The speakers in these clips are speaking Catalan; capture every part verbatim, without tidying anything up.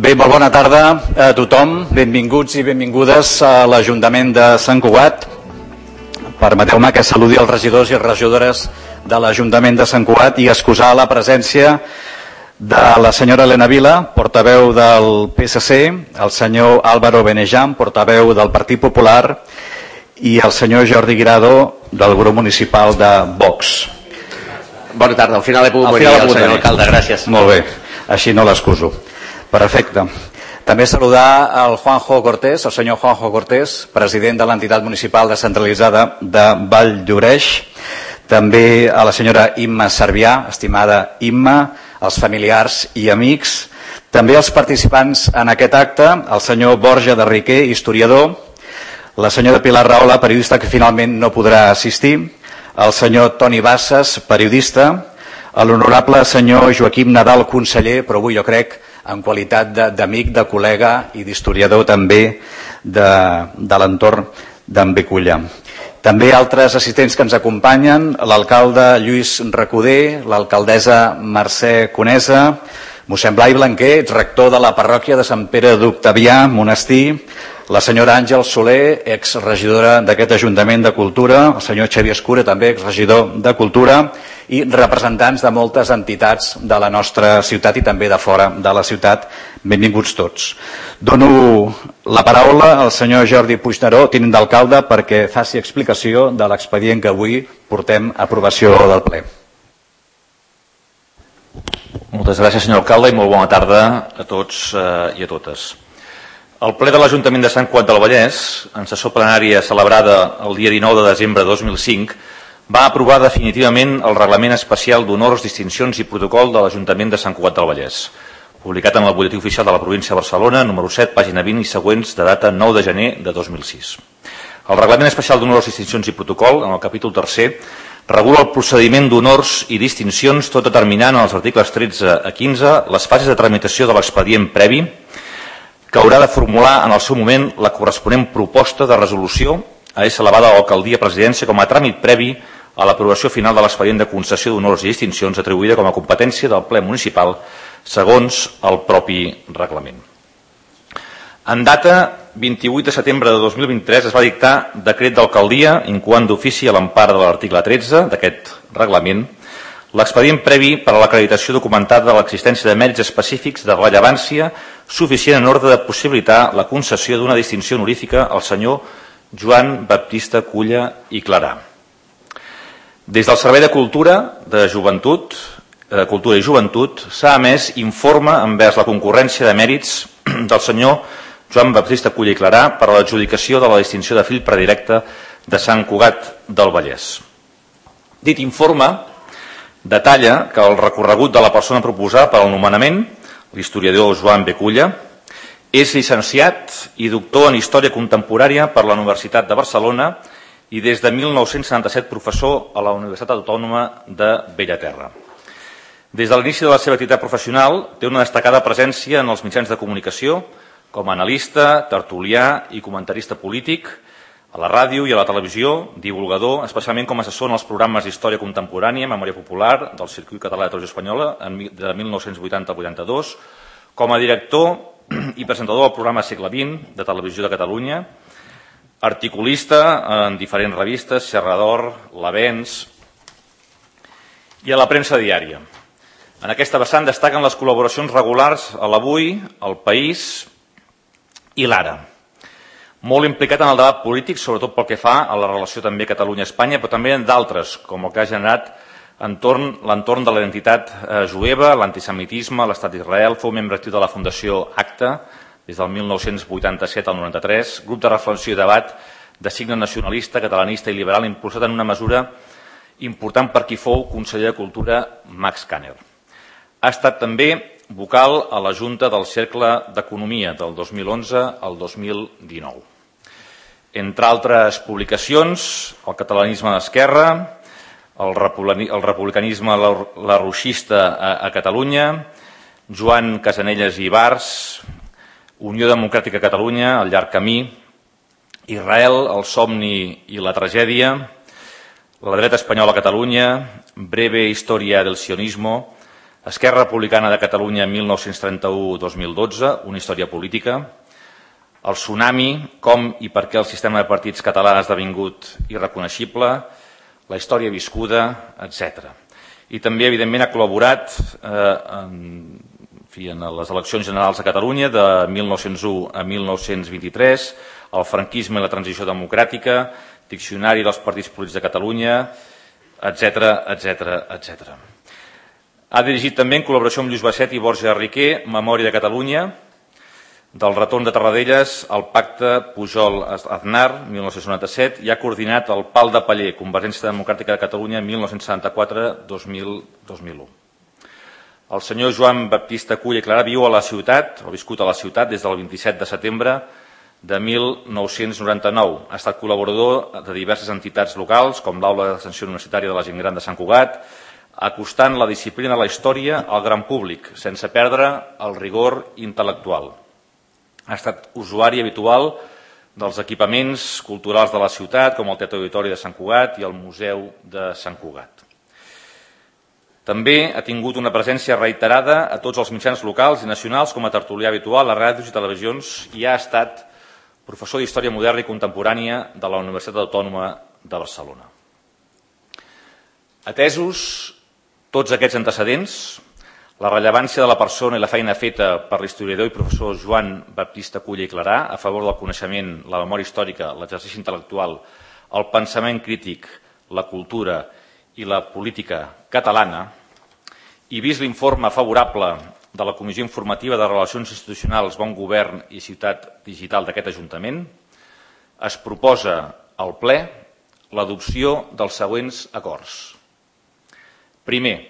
Bé, molt bona tarda a tothom. Benvinguts i benvingudes a l'Ajuntament de Sant Cugat. Permeteu-me que saludi els regidors i regidores de l'Ajuntament de Sant Cugat i excusar la presència de la senyora Elena Vila, portaveu del P S C, el senyor Álvaro Benejam, portaveu del Partit Popular, i el senyor Jordi Guirado, del grup municipal de Vox. Bona tarda, al final he pogut venir al senyor alcalde, gràcies. Molt bé, així no l'excuso. Perfecte. També saludar el Juanjo Cortés, el senyor Juanjo Cortés, president de l'entitat municipal descentralitzada de Vall d'Oreix. També a la senyora Imma Servià, estimada Imma, els familiars i amics. També els participants en aquest acte, el senyor Borja de Riquer, historiador, la senyora Pilar Rahola, periodista que finalment no podrà assistir, el senyor Toni Bassas, periodista, l'honorable senyor Joaquim Nadal, conseller, però avui jo crec en qualitat d'amic, de col·lega i d'historiador també de, de l'entorn d'en Beculla. També altres assistents que ens acompanyen, l'alcalde Lluís Recoder, l'alcaldessa Mercè Conesa, mossèn Blai Blanquer, rector de la parròquia de Sant Pere d'Octavià, monestir, la senyora Àngel Soler, exregidora d'aquest Ajuntament de Cultura, el senyor Xavier Escura, també exregidor de Cultura, i representants de moltes entitats de la nostra ciutat i també de fora de la ciutat. Benvinguts tots. Dono la paraula al senyor Jordi Puigneró, tinent d'alcalde, perquè faci explicació de l'expedient que avui portem a aprovació del ple. Moltes gràcies, senyor alcalde, i molt bona tarda a tots i a totes. El ple de l'Ajuntament de Sant Cugat del Vallès, en sessió plenària celebrada el dia dinou de desembre de dos mil cinc, va aprovar definitivament el Reglament Especial d'Honors, Distincions i Protocol de l'Ajuntament de Sant Cugat del Vallès, publicat en el Butlletí Oficial de la Província de Barcelona, número set, pàgina vint i següents, de data nou de gener de dos mil sis. El Reglament Especial d'Honors, Distincions i Protocol, en el capítol tercer, regula el procediment d'honors i distincions, tot determinant en els articles tretze a quinze les fases de tramitació de l'expedient previ, que haurà de formular en el seu moment la corresponent proposta de resolució a ésser elevada a l'alcaldia presidència com a tràmit previ a l'aprovació final de l'expedient de concessió d'honors i distincions atribuïda com a competència del ple municipal segons el propi reglament. En data vint-i-vuit de setembre de dos mil vint-i-tres es va dictar decret d'alcaldia incoant d'ofici a l'empara de l'article tretze d'aquest reglament l'expedient previ per a l'acreditació documentada de l'existència de mèrits específics de rellevància suficient en ordre de possibilitar la concessió d'una distinció honorífica al senyor Joan Baptista Culla i Clarà. Des del Servei de Cultura, de Joventut, de Cultura i Joventut s'ha emès informe envers la concurrència de mèrits del senyor Joan Baptista Culla i Clarà per a l'adjudicació de la distinció de fill predilecte de Sant Cugat del Vallès. Dit informe detalla que el recorregut de la persona proposada per al nomenament, l'historiador Joan Beculla, és llicenciat i doctor en Història Contemporània per la Universitat de Barcelona i des de mil nou-cents setanta-set professor a la Universitat Autònoma de Bellaterra. Des de l'inici de la seva activitat professional té una destacada presència en els mitjans de comunicació com a analista, tertulià i comentarista polític, a la ràdio i a la televisió, divulgador, especialment com a assessor en els programes d'Història Contemporània, Memòria Popular, del Circuit Català de Televisió Espanyola, de mil nou-cents vuitanta a vuitanta-dos, com a director i presentador del programa Segle vint, de Televisió de Catalunya, articulista en diferents revistes, Xerrador, l'Avenç i a la premsa diària. En aquesta vessant destaquen les col·laboracions regulars a l'Avui, El País i l'Ara. Molt implicat en el debat polític, sobretot pel que fa a la relació també Catalunya-Espanya, però també en d'altres, com el que ha generat l'entorn de la identitat jueva, l'antisemitisme, l'estat d'Israel. Fou membre actiu de la Fundació ACTA des del mil nou-cents vuitanta-set al noranta-tres, grup de reflexió i debat de signe nacionalista, catalanista i liberal, impulsat en una mesura important per qui fou conseller de Cultura Max Kanner. Ha estat també vocal a la Junta del Cercle d'Economia del dos mil onze al dos mil dinou. Entre altres publicacions, el catalanisme d'esquerra, el republicanisme larroixista a Catalunya, Joan Casanelles i Ibars, Unió Democràtica a Catalunya, El llarg camí, Israel, el somni i la tragèdia, la dreta espanyola a Catalunya, Breve historia del sionismo, Esquerra Republicana de Catalunya mil nou-cents trenta-u a dos mil dotze, una història política. El tsunami, com i per què el sistema de partits català ha esdevingut irreconeixible, la història viscuda, etcètera. I també, evidentment, ha col·laborat eh, en, en, fi, en les eleccions generals a Catalunya de mil nou-cents u a mil nou-cents vint-i-tres, el franquisme i la transició democràtica, diccionari dels partits polítics de Catalunya, etcètera, etcètera, etcètera. Ha dirigit també, en col·laboració amb Lluís Basset i Borja Riquer, Memòria de Catalunya, del retorn de Tarradellas al pacte Pujol-Aznar, mil nou-cents noranta-set, i ha coordinat el Pal de Paller, Convergència Democràtica de Catalunya, mil nou-cents setanta-quatre a dos mil u. El senyor Joan Baptista Culla i Clarà viu a la ciutat, ha viscut a la ciutat des del vint-i-set de setembre de mil nou-cents noranta-nou. Ha estat col·laborador de diverses entitats locals, com l'Aula d'Extensió Universitària de la Gent Gran de Sant Cugat, acostant la disciplina de la història al gran públic, sense perdre el rigor intel·lectual. Ha estat usuari habitual dels equipaments culturals de la ciutat, com el Teatre Auditori de Sant Cugat i el Museu de Sant Cugat. També ha tingut una presència reiterada a tots els mitjans locals i nacionals com a tertulià habitual a ràdios i televisions i ha estat professor d'Història Moderna i Contemporània de la Universitat Autònoma de Barcelona. Atesos tots aquests antecedents, la rellevància de la persona i la feina feta per l'historiador i professor Joan Baptista Culla i Clarà a favor del coneixement, la memòria històrica, l'exercici intel·lectual, el pensament crític, la cultura i la política catalana, i vist l'informe favorable de la Comissió Informativa de Relacions Institucionals, Bon Govern i Ciutat Digital d'aquest Ajuntament, es proposa al ple l'adopció dels següents acords. Primer,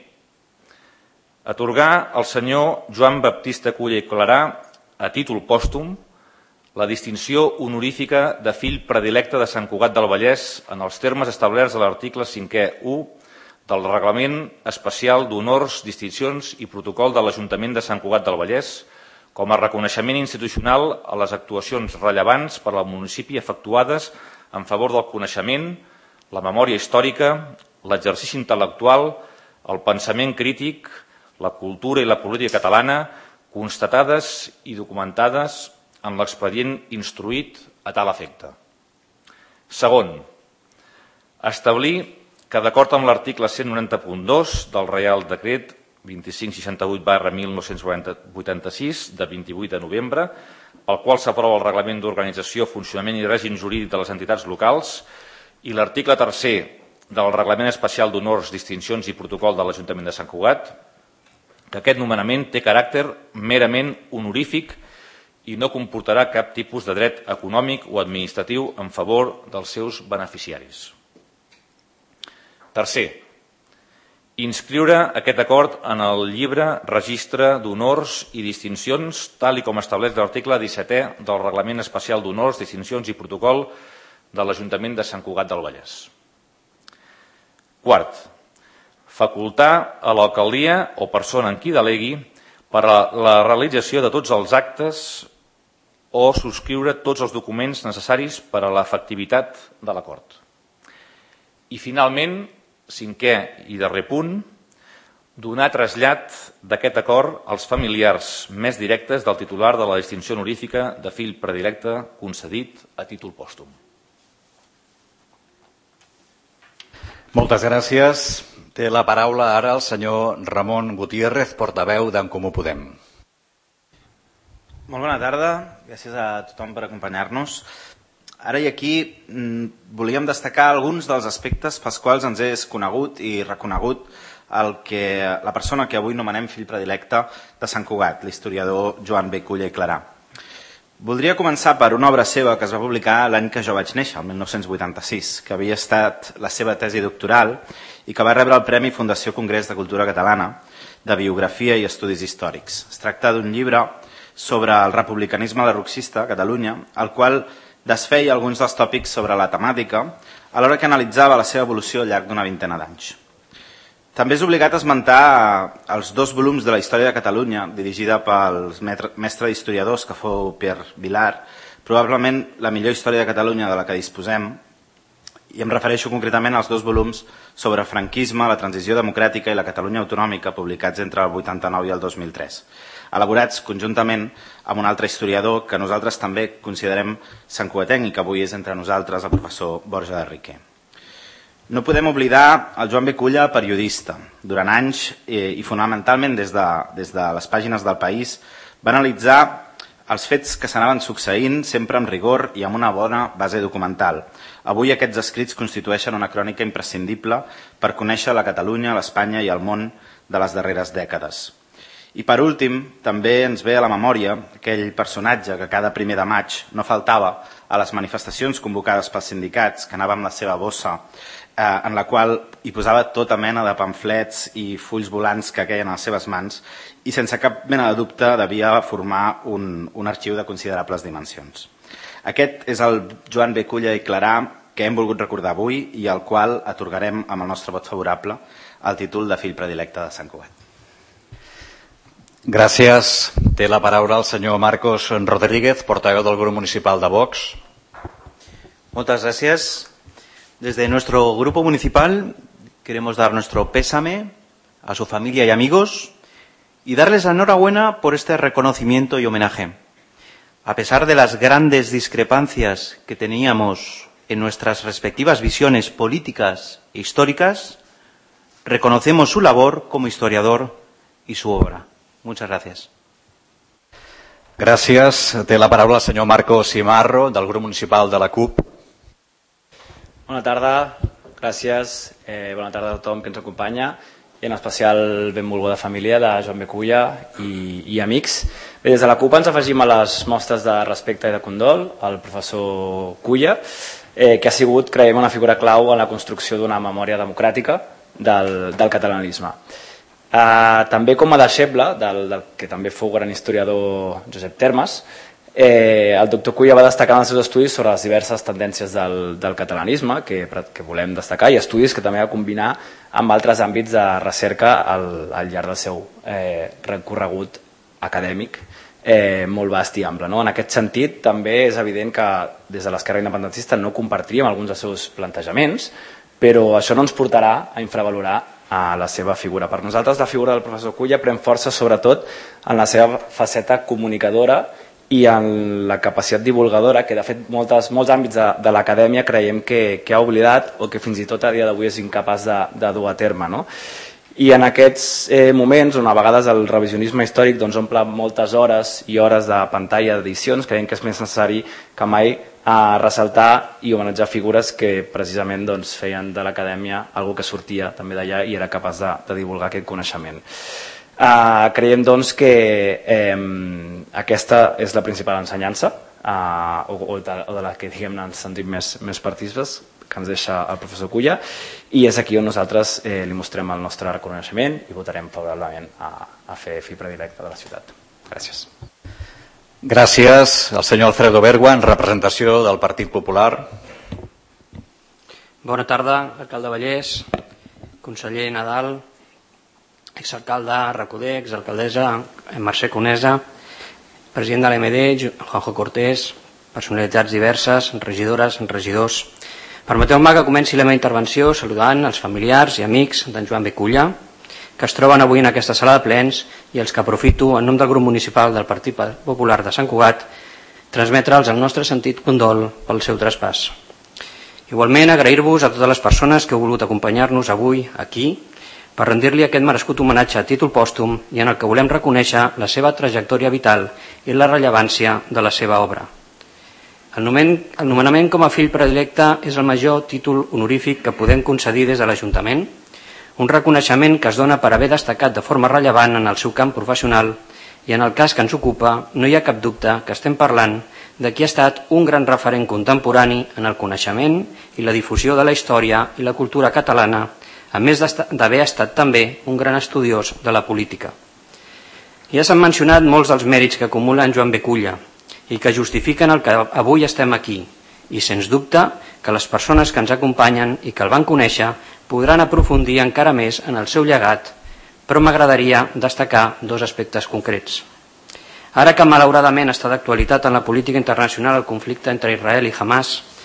atorgar al senyor Joan Baptista Culla i Clarà, a títol pòstum, la distinció honorífica de fill predilecte de Sant Cugat del Vallès en els termes establerts a l'article cinquè u del Reglament Especial d'Honors, Distincions i Protocol de l'Ajuntament de Sant Cugat del Vallès com a reconeixement institucional a les actuacions rellevants per al municipi efectuades en favor del coneixement, la memòria històrica, l'exercici intel·lectual, el pensament crític, la cultura i la política catalana, constatades i documentades en l'expedient instruït a tal efecte. Segon, establir que, d'acord amb l'article cent noranta punt dos del Reial Decret vint-i-cinc seixanta-vuit barra mil nou-cents vuitanta-sis de vint-i-vuit de novembre, pel qual s'aprova el Reglament d'Organització, Funcionament i Règim Jurídic de les Entitats Locals, i l'article tercer del Reglament Especial d'Honors, Distincions i Protocol de l'Ajuntament de Sant Cugat, que aquest nomenament té caràcter merament honorífic i no comportarà cap tipus de dret econòmic o administratiu en favor dels seus beneficiaris. Tercer, inscriure aquest acord en el llibre Registre d'Honors i Distincions, tal i com estableix l'article dissetè del Reglament Especial d'Honors, Distincions i Protocol de l'Ajuntament de Sant Cugat del Vallès. Quart, facultar a l'alcaldia o persona en qui delegui per a la realització de tots els actes o subscriure tots els documents necessaris per a l'efectivitat de l'acord. I finalment, cinquè i darrer punt, donar trasllat d'aquest acord als familiars més directes del titular de la distinció honorífica de fill predilecte concedit a títol pòstum. Moltes gràcies. Té la paraula ara el senyor Ramon Gutiérrez, portaveu d'En Comú Podem. Molt bona tarda. Gràcies a tothom per acompanyar-nos. Ara i aquí volíem destacar alguns dels aspectes pels quals ens és conegut i reconegut el que, la persona que avui nomenem fill predilecte de Sant Cugat, l'historiador Joan B. Culla i Clarà. Voldria començar per una obra seva que es va publicar l'any que jo vaig néixer, el mil nou-cents vuitanta-sis, que havia estat la seva tesi doctoral i que va rebre el Premi Fundació Congrés de Cultura Catalana de Biografia i Estudis Històrics. Es tracta d'un llibre sobre el republicanisme lerroxista a Catalunya, el qual desfeia alguns dels tòpics sobre la temàtica, alhora que analitzava la seva evolució al llarg d'una vintena d'anys. També és obligat a esmentar els dos volums de la història de Catalunya, dirigida pel mestre d'historiadors que fou Pierre Vilar, probablement la millor història de Catalunya de la que disposem, i em refereixo concretament als dos volums sobre franquisme, la transició democràtica i la Catalunya autonòmica, publicats entre el vuitanta-nou i el dos mil tres, elaborats conjuntament amb un altre historiador que nosaltres també considerem santcugatenc i que avui és entre nosaltres, el professor Borja de Riquer. No podem oblidar el Joan B. Culla, periodista. Durant anys i fonamentalment des de, des de les pàgines del País va analitzar els fets que s'anaven succeint sempre amb rigor i amb una bona base documental. Avui aquests escrits constitueixen una crònica imprescindible per conèixer la Catalunya, l'Espanya i el món de les darreres dècades. I per últim, també ens ve a la memòria aquell personatge que cada primer de maig no faltava a les manifestacions convocades pels sindicats, que anava amb la seva bossa, eh, en la qual hi posava tota mena de pamflets i fulls volants que queien a les seves mans i sense cap mena de dubte devia formar un, un arxiu de considerables dimensions. Aquest és el Joan B. Culla i Clarà que hem volgut recordar avui i al qual atorgarem amb el nostre vot favorable el títol de fill predilecte de Sant Cugat. Gràcies. Té la paraula el senyor Marcos Rodríguez, portaveu del grup municipal de Vox. Muchas gracias. Desde nuestro grupo municipal queremos dar nuestro pésame a su familia y amigos y darles la enhorabuena por este reconocimiento y homenaje. A pesar de las grandes discrepancias que teníamos en nuestras respectivas visiones políticas e históricas, reconocemos su labor como historiador y su obra. Muchas gracias. Gràcies. Té la paraula el senyor Marcos Simarro, del grup municipal de la CUP. Bona tarda, gràcies. Eh, bona tarda a tothom que ens acompanya i en especial benvolguda família de Joan B. Culla i, i amics. Bé, des de la CUP ens afegim a les mostres de respecte i de condol al professor Culla, eh, que ha sigut, creiem, una figura clau en la construcció d'una memòria democràtica del, del catalanisme. Uh, també com a deixeble del, del que també fou gran historiador Josep Termes, eh, el doctor Culla va destacar en els seus estudis sobre les diverses tendències del, del catalanisme que, que volem destacar i estudis que també va combinar amb altres àmbits de recerca al, al llarg del seu eh, recorregut acadèmic eh, molt vast i ample. No? En aquest sentit també és evident que des de l'esquerra independentista no compartiríem alguns dels seus plantejaments, però això no ens portarà a infravalorar a la seva figura. Per nosaltres la figura del professor Culla pren força sobretot en la seva faceta comunicadora i en la capacitat divulgadora que de fet moltes, molts àmbits de, de l'acadèmia creiem que, que ha oblidat o que fins i tot a dia d'avui és incapaç de, de dur a terme. No? I en aquests eh, moments on a vegades el revisionisme històric doncs, omple moltes hores i hores de pantalla d'edicions, creiem que és més necessari que mai a ressaltar i homenatjar figures que precisament doncs, feien de l'acadèmia algo que sortia també d'allà i era capaç de, de divulgar aquest coneixement. Uh, creiem doncs que eh, aquesta és la principal ensenyança uh, o, o, de, o de la que diguem-ne ens sentim més, més partícips que ens deixa el professor Culla i és aquí on nosaltres eh, li mostrem el nostre reconeixement i votarem favorablement a, a fer fill predilecte de la ciutat. Gràcies. Gràcies. El senyor Alfredo Bergua, en representació del Partit Popular. Bona tarda, alcalde Vallès, conseller Nadal, exalcalde Recoder, exalcaldessa Mercè Conesa, president de l'A M D, Juanjo Cortés, personalitats diverses, regidores, regidors. Permeteu-me que comenci la meva intervenció saludant els familiars i amics d'en Joan B. Culla, que es troben avui en aquesta sala de plens i els que aprofito en nom del grup municipal del Partit Popular de Sant Cugat transmetre'ls el nostre sentit condol pel seu traspàs. Igualment agrair-vos a totes les persones que heu volgut acompanyar-nos avui aquí per rendir-li aquest merescut homenatge a títol pòstum i en el que volem reconèixer la seva trajectòria vital i la rellevància de la seva obra. El nomenament com a fill predilecte és el major títol honorífic que podem concedir des de l'Ajuntament, un reconeixement que es dona per haver destacat de forma rellevant en el seu camp professional i en el cas que ens ocupa no hi ha cap dubte que estem parlant de qui ha estat un gran referent contemporani en el coneixement i la difusió de la història i la cultura catalana, a més d'haver estat també un gran estudiós de la política. Ja s'han mencionat molts dels mèrits que acumula en Joan B. Culla i que justifiquen el que avui estem aquí i sens dubte que les persones que ens acompanyen i que el van conèixer podran aprofundir encara més en el seu llegat, però m'agradaria destacar dos aspectes concrets. Ara que malauradament està d'actualitat en la política internacional el conflicte entre Israel i Hamas,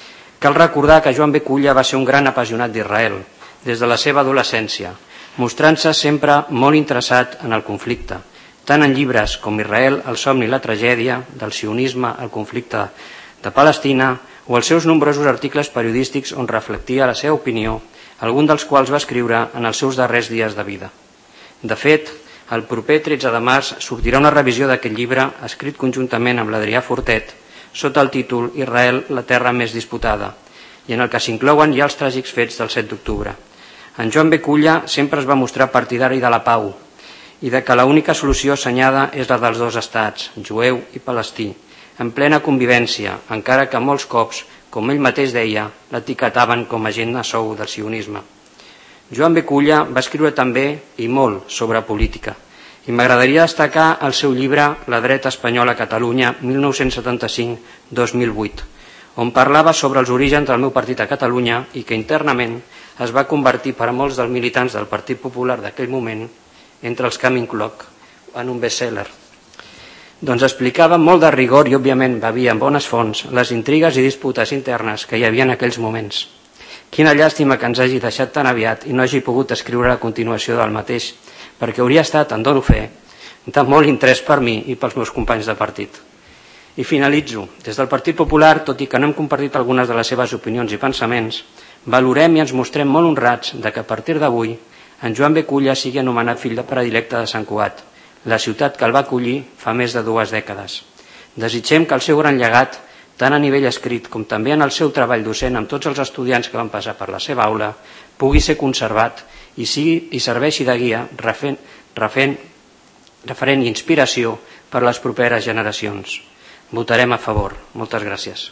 Cal recordar que Joan B. Culla va ser un gran apassionat d'Israel, des de la seva adolescència, mostrant-se sempre molt interessat en el conflicte, tant en llibres com Israel, el somni i la tragèdia, del sionisme al conflicte de Palestina, o els seus nombrosos articles periodístics on reflectia la seva opinió, algun dels quals va escriure en els seus darrers dies de vida. De fet, el proper tretze de març sortirà una revisió d'aquest llibre escrit conjuntament amb l'Adrià Fortet sota el títol Israel, la terra més disputada, i en el que s'inclouen ja els tràgics fets del set d'octubre. En Joan B. Culla sempre es va mostrar partidari de la pau i de que l'única solució assenyada és la dels dos estats, jueu i palestí, en plena convivència, encara que molts cops, com ell mateix deia, l'etiquetaven com a agent a sou del sionisme. Joan B. Culla va escriure també i molt sobre política, i m'agradaria destacar el seu llibre La dreta espanyola a Catalunya mil nou-cents setanta-cinc a dos mil vuit, on parlava sobre els orígens del meu partit a Catalunya i que internament es va convertir per a molts dels militants del Partit Popular d'aquell moment, entre els que m'incloc, en un best-seller. Doncs explicava molt de rigor i òbviament bevia en bones fonts les intrigues i disputes internes que hi havia en aquells moments. Quina llàstima que ens hagi deixat tan aviat i no hagi pogut escriure la continuació del mateix, perquè hauria estat, en dono fe, de molt interès per mi i pels meus companys de partit. I finalitzo. Des del Partit Popular, tot i que no hem compartit algunes de les seves opinions i pensaments, valorem i ens mostrem molt honrats de que a partir d'avui en Joan B. Culla sigui anomenat fill de predilecte de Sant Cugat, la ciutat que el va acollir fa més de dues dècades. Desitgem que el seu gran llegat, tant a nivell escrit com també en el seu treball docent amb tots els estudiants que van passar per la seva aula, pugui ser conservat i, sigui, i serveixi de guia, refent, refent, referent i inspiració per a les properes generacions. Votarem a favor. Moltes gràcies.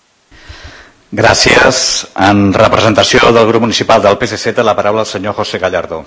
Gràcies. En representació del grup municipal del P S C té la paraula el senyor José Gallardo.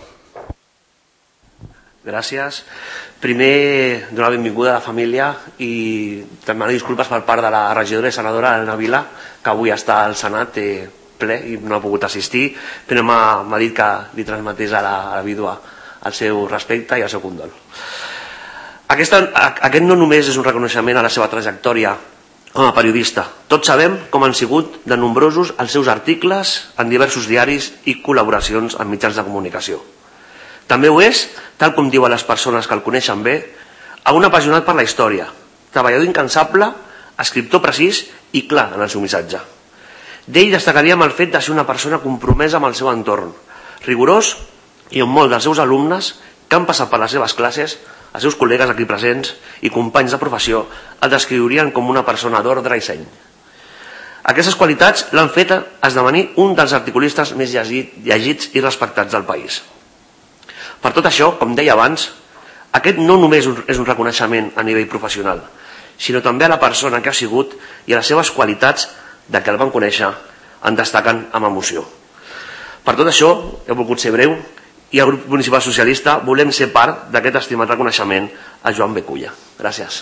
Gràcies. Primer, donar la benvinguda a la família i demanar disculpes per part de la regidora i senadora Elena Vila, que avui està al Senat eh, ple i no ha pogut assistir, però m'ha dit que li transmetés a la, a la vídua el seu respecte i el seu condol. Aquesta, aquest no només és un reconeixement a la seva trajectòria com a periodista. Tots sabem com han sigut de nombrosos els seus articles en diversos diaris i col·laboracions en mitjans de comunicació. També ho és, tal com diuen les persones que el coneixen bé, a un apassionat per la història, treballador incansable, escriptor precís i clar en el seu missatge. D'ell destacaríem el fet de ser una persona compromesa amb el seu entorn, rigorós i on molts dels seus alumnes que han passat per les seves classes, els seus col·legues aquí presents i companys de professió el descriurien com una persona d'ordre i seny. Aquestes qualitats l'han fet esdevenir un dels articulistes més llegits i respectats del país. Per tot això, com deia abans, aquest no només és un reconeixement a nivell professional, sinó també a la persona que ha sigut i a les seves qualitats de que el van conèixer en destaquen amb emoció. Per tot això, he volgut ser breu i el grup municipal socialista volem ser part d'aquest estimat reconeixement a Joan B. Culla. Gràcies.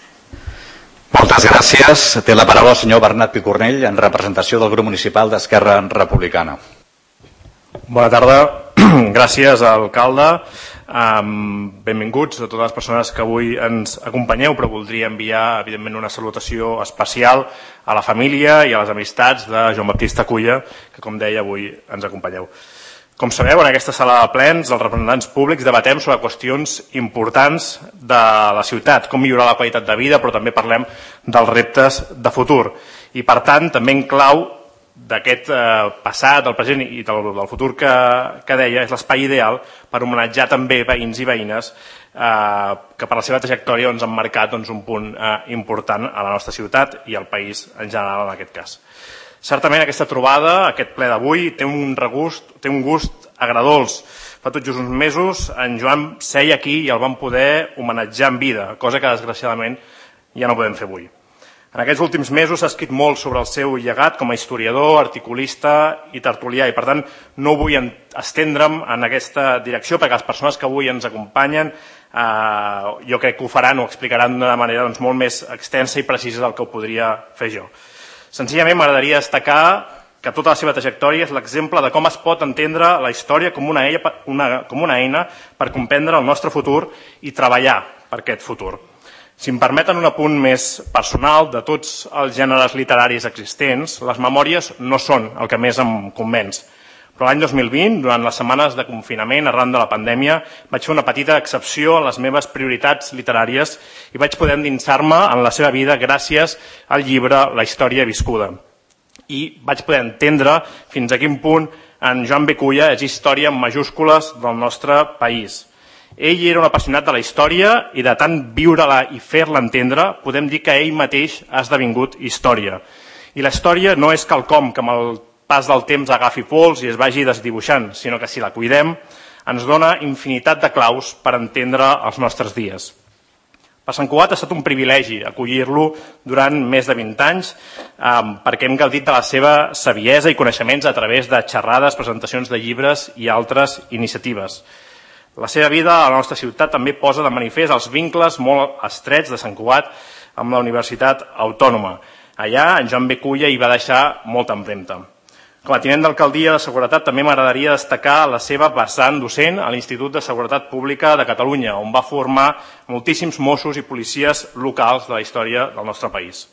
Moltes gràcies. Té la paraula el senyor Bernat Picornell en representació del grup municipal d'Esquerra Republicana. Bona tarda. Gràcies, alcalde. Um, benvinguts a totes les persones que avui ens acompanyeu, però voldria enviar, evidentment, una salutació especial a la família i a les amistats de Joan Baptista Culla, que, com deia, avui ens acompanyeu. Com sabeu, en aquesta sala de plens, els representants públics debatem sobre qüestions importants de la ciutat, com millorar la qualitat de vida, però també parlem dels reptes de futur. I, per tant, també en clau d'aquest eh, passat, del present i del, del futur que, que deia, és l'espai ideal per homenatjar també veïns i veïnes eh, que per la seva trajectòria doncs, han marcat doncs, un punt eh, important a la nostra ciutat i al país en general en aquest cas. Certament aquesta trobada, aquest ple d'avui, té un regust, té un gust agradolç. Fa tot just uns mesos en Joan seia aquí i el vam poder homenatjar en vida, cosa que desgraciadament ja no podem fer avui. En aquests últims mesos s'ha escrit molt sobre el seu llegat com a historiador, articulista i tertulià i per tant no vull estendre'm en aquesta direcció perquè les persones que avui ens acompanyen eh, jo crec que ho faran o explicaran d'una manera doncs, molt més extensa i precisa del que ho podria fer jo. Senzillament m'agradaria destacar que tota la seva trajectòria és l'exemple de com es pot entendre la història com una, eina, una, com una eina per comprendre el nostre futur i treballar per aquest futur. Si em permeten un apunt més personal, de tots els gèneres literaris existents, les memòries no són el que més em convenç. Però l'any dos mil vint, durant les setmanes de confinament arran de la pandèmia, vaig fer una petita excepció en les meves prioritats literàries i vaig poder endinsar-me en la seva vida gràcies al llibre La història viscuda. I vaig poder entendre fins a quin punt en Joan Beculla és història en majúscules del nostre país. Ell era un apassionat de la història i de tant viure-la i fer-la entendre, podem dir que ell mateix ha esdevingut història. I la història no és quelcom que amb el pas del temps agafi pols i es vagi desdibuixant, sinó que si la cuidem ens dona infinitat de claus per entendre els nostres dies. Per Sant Cugat ha estat un privilegi acollir-lo durant més de vint anys eh, perquè hem gaudit de la seva saviesa i coneixements a través de xerrades, presentacions de llibres i altres iniciatives. La seva vida a la nostra ciutat també posa de manifest els vincles molt estrets de Sant Cugat amb la Universitat Autònoma. Allà en Joan Beculla hi va deixar molta empremta. Com a tinent d'alcaldia de Seguretat també m'agradaria destacar la seva vessant docent a l'Institut de Seguretat Pública de Catalunya, on va formar moltíssims Mossos i policies locals de la història del nostre país.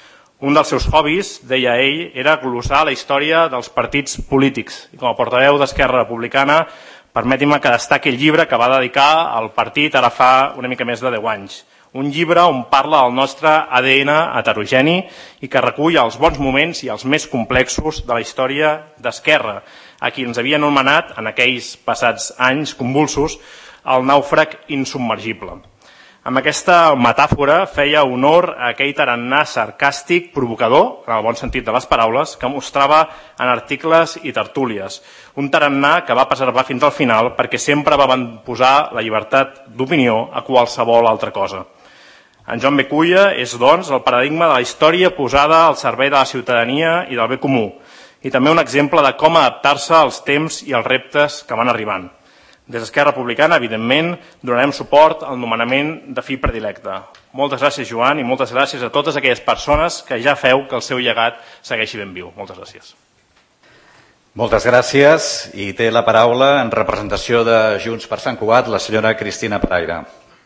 Un dels seus hobbies, deia ell, era glossar la història dels partits polítics. I com a portaveu d'Esquerra Republicana, permeti'm que destaqui el llibre que va dedicar al partit ara fa una mica més de deu anys. Un llibre on parla del nostre A D N heterogeni i que recull els bons moments i els més complexos de la història d'Esquerra, a qui ens havia anomenat en aquells passats anys convulsos el nàufrag insubmergible. Amb aquesta metàfora feia honor a aquell tarannà sarcàstic, provocador, en el bon sentit de les paraules, que mostrava en articles i tertúlies. Un tarannà que va preservar fins al final perquè sempre va posar la llibertat d'opinió a qualsevol altra cosa. En Joan Beculla és, doncs, el paradigma de la història posada al servei de la ciutadania i del bé comú, i també un exemple de com adaptar-se als temps i als reptes que van arribant. Des d'Esquerra Republicana, evidentment, donarem suport al nomenament de fill predilecte. Moltes gràcies, Joan, i moltes gràcies a totes aquelles persones que ja feu que el seu llegat segueixi ben viu. Moltes gràcies. Moltes gràcies. I té la paraula, en representació de Junts per Sant Cugat, la senyora Cristina Paraire.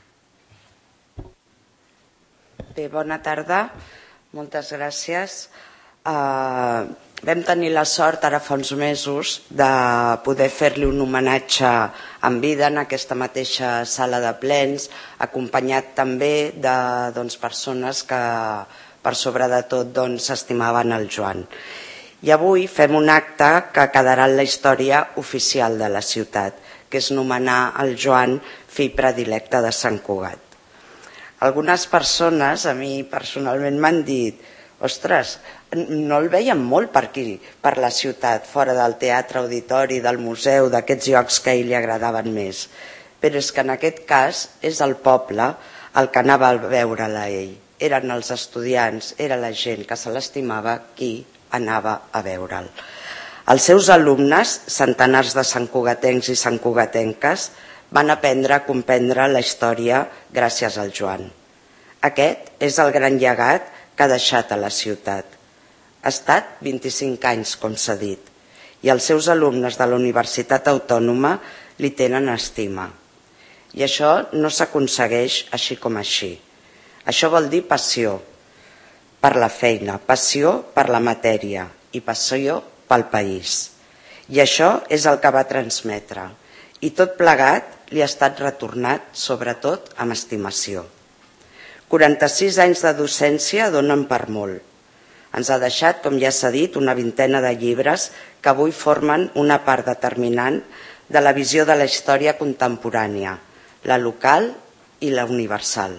Bé, bona tarda. Moltes gràcies. Uh, vam tenir la sort ara fa uns mesos de poder fer-li un homenatge en vida en aquesta mateixa sala de plens, acompanyat també de doncs, persones que per sobre de tot doncs, estimaven el Joan. I avui fem un acte que quedarà en la història oficial de la ciutat, que és nomenar el Joan fill predilecte de Sant Cugat. Algunes persones, a mi personalment, m'han dit: ostres, no el veiem molt per aquí, per la ciutat, fora del teatre, auditori, del museu, d'aquests llocs que a ell li agradaven més. Però és que en aquest cas és el poble el que anava a veure-la a ell. Eren els estudiants, era la gent que se l'estimava qui anava a veure'l. Els seus alumnes, centenars de santcugatencs i santcugatenques, van aprendre a comprendre la història gràcies al Joan. Aquest és el gran llegat que ha deixat a la ciutat. Ha estat vint-i-cinc anys, com s'ha dit, i els seus alumnes de la Universitat Autònoma li tenen estima. I això no s'aconsegueix així com així. Això vol dir passió per la feina, passió per la matèria i passió pel país. I això és el que va transmetre. I tot plegat li ha estat retornat, sobretot, amb estimació. quaranta-sis anys de docència donen per molt. Ens ha deixat, com ja s'ha dit, una vintena de llibres que avui formen una part determinant de la visió de la història contemporània, la local i la universal.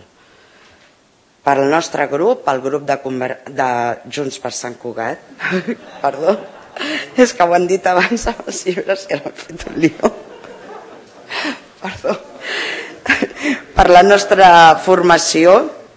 Per al nostre grup, el grup de, Conver... de Junts per Sant Cugat, perdó, és que ho han dit abans amb els llibres que m'han fet un lío. Perdó. Per la nostra formació,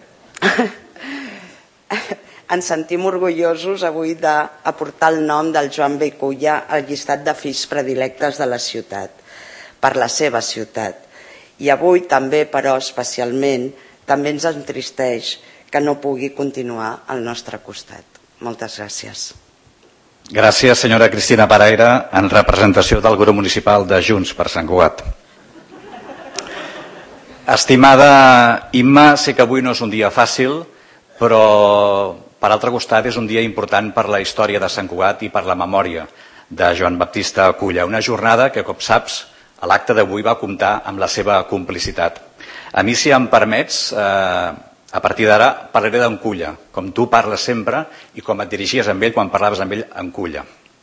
ens sentim orgullosos avui d'aportar el nom del Joan Beculla al llistat de fills predilectes de la ciutat, per la seva ciutat. I avui també, però, especialment, també ens entristeix que no pugui continuar al nostre costat. Moltes gràcies. Gràcies, senyora Cristina Paraire, en representació del grup municipal de Junts per Sant Cugat. Estimada Imma, sé que avui no és un dia fàcil, però per altre costat és un dia important per la història de Sant Cugat i per la memòria de Joan Baptista Culla. Una jornada que, com saps, a l'acte d'avui va comptar amb la seva complicitat. A mi, si em permets, eh, a partir d'ara parlaré d'en Culla, com tu parles sempre i com et dirigies amb ell quan parlaves amb ell en Culla.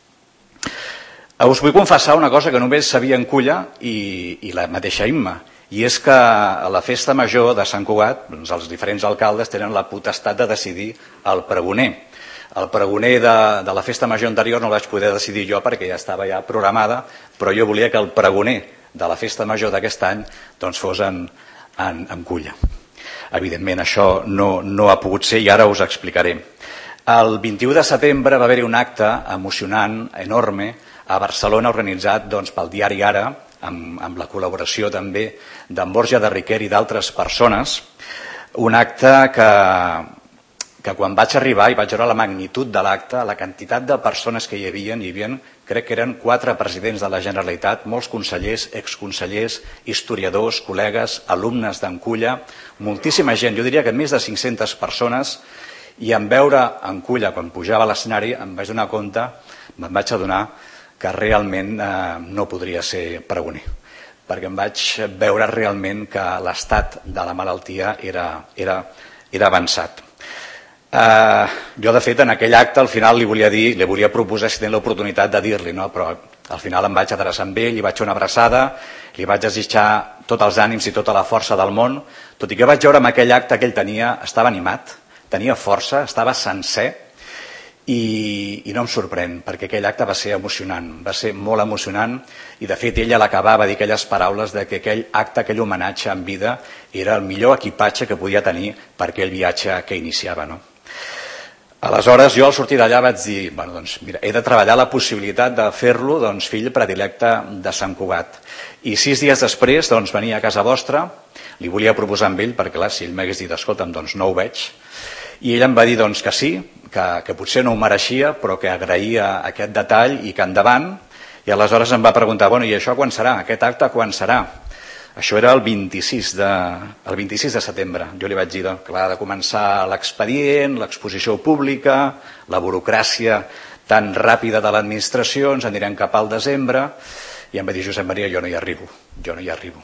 Us vull confessar una cosa que només sabia en Culla i, i la mateixa Imma, i és que a la festa major de Sant Cugat doncs els diferents alcaldes tenen la potestat de decidir el pregoner. El pregoner de, de la festa major anterior no el vaig poder decidir jo perquè ja estava ja programada, però jo volia que el pregoner de la festa major d'aquest any doncs, fos en, en, en Culla. Evidentment això no, no ha pogut ser i ara us explicaré. El vint-i-u de setembre va haver-hi un acte emocionant, enorme, a Barcelona organitzat doncs, pel diari Ara, amb, amb la col·laboració també d'en Borja de Riquer i d'altres persones, un acte que, que quan vaig arribar i vaig veure la magnitud de l'acte, la quantitat de persones que hi havia, hi havia, crec que eren quatre presidents de la Generalitat, molts consellers, exconsellers, historiadors, col·legues, alumnes d'en Culla, moltíssima gent, jo diria que més de cinc-centes persones, i en veure en Culla quan pujava a l'escenari em vaig donar compte, me'n vaig adonar que realment eh, no podria ser pregoner, perquè em vaig veure realment que l'estat de la malaltia era, era, era avançat. Eh, jo, de fet, en aquell acte al final li volia dir, li volia proposar si tenia l'oportunitat de dir-li, no? Però al final em vaig adreçar amb ell, li vaig fer una abraçada, li vaig desitjar tots els ànims i tota la força del món, tot i que vaig veure en aquell acte que ell tenia, estava animat, tenia força, estava sencer, I, i no em sorprèn, perquè aquell acte va ser emocionant, va ser molt emocionant, i de fet ella l'acabava de dir aquelles paraules de que aquell acte, aquell homenatge en vida era el millor equipatge que podia tenir per aquell viatge que iniciava, no? Aleshores, jo al sortir d'allà vaig dir, bueno, doncs, mira, he de treballar la possibilitat de fer-lo doncs, fill predilecte de Sant Cugat. I sis dies després doncs, venia a casa vostra, li volia proposar amb ell, perquè clar, si ell m'hagués dit, escolta'm, doncs no ho veig, i ell em va dir doncs, que sí, que, que potser no ho mereixia, però que agraïa aquest detall i que endavant, i aleshores em va preguntar, bueno, i això quan serà? Aquest acte quan serà? Això era el vint-i-sis de, el vint-i-sis de setembre. Jo li vaig dir doncs, que ha de començar l'expedient, l'exposició pública, la burocràcia tan ràpida de l'administració, ens anirem cap al desembre, i em va dir, Josep Maria, jo no hi arribo, jo no hi arribo.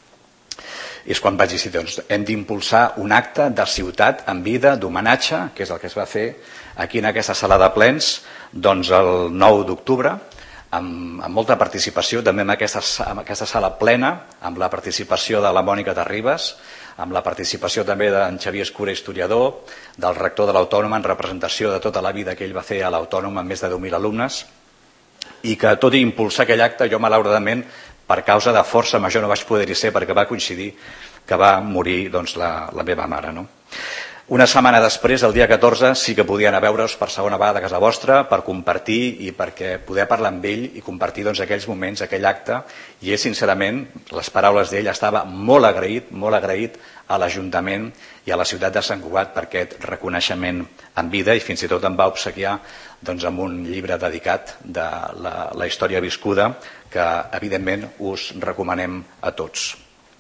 I és quan vaig dir, doncs, hem d'impulsar un acte de ciutat en vida, d'homenatge, que és el que es va fer aquí en aquesta sala de plens, doncs el nou d'octubre, amb, amb molta participació, també en aquesta, en aquesta sala plena, amb la participació de la Mònica Terribas, amb la participació també d'en Xavier Escura, historiador, del rector de l'Autònoma, en representació de tota la vida que ell va fer a l'Autònoma amb més de deu mil alumnes, i que tot i impulsar aquell acte, jo malauradament, per causa de força major no vaig poder-hi ser perquè va coincidir que va morir doncs, la, la meva mare. No? Una setmana després, el dia catorze, sí que podia anar a veure's per segona vegada a casa vostra per compartir i perquè poder parlar amb ell i compartir doncs, aquells moments, aquell acte, i ell, sincerament, les paraules d'ell, estava molt agraït, molt agraït a l'Ajuntament i a la ciutat de Sant Cugat per aquest reconeixement en vida i fins i tot em va obsequiar doncs, amb un llibre dedicat de la, la història viscuda que, evidentment, us recomanem a tots.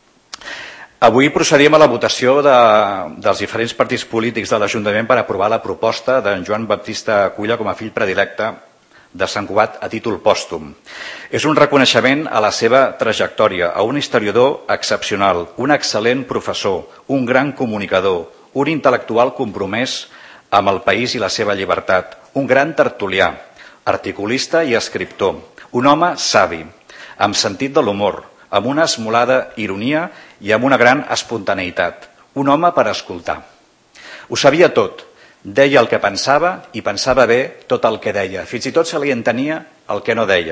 Avui procedim a la votació de, dels diferents partits polítics de l'Ajuntament per aprovar la proposta d'en Joan Baptista Culla com a fill predilecte de Sant Cugat a títol pòstum. És un reconeixement a la seva trajectòria, a un historiador excepcional, un excel·lent professor, un gran comunicador, un intel·lectual compromès amb el país i la seva llibertat, un gran tertulià, articulista i escriptor, un home savi, amb sentit de l'humor, amb una esmolada ironia i amb una gran espontaneïtat. Un home per escoltar. Ho sabia tot, deia el que pensava i pensava bé tot el que deia. Fins i tot se li entenia el que no deia.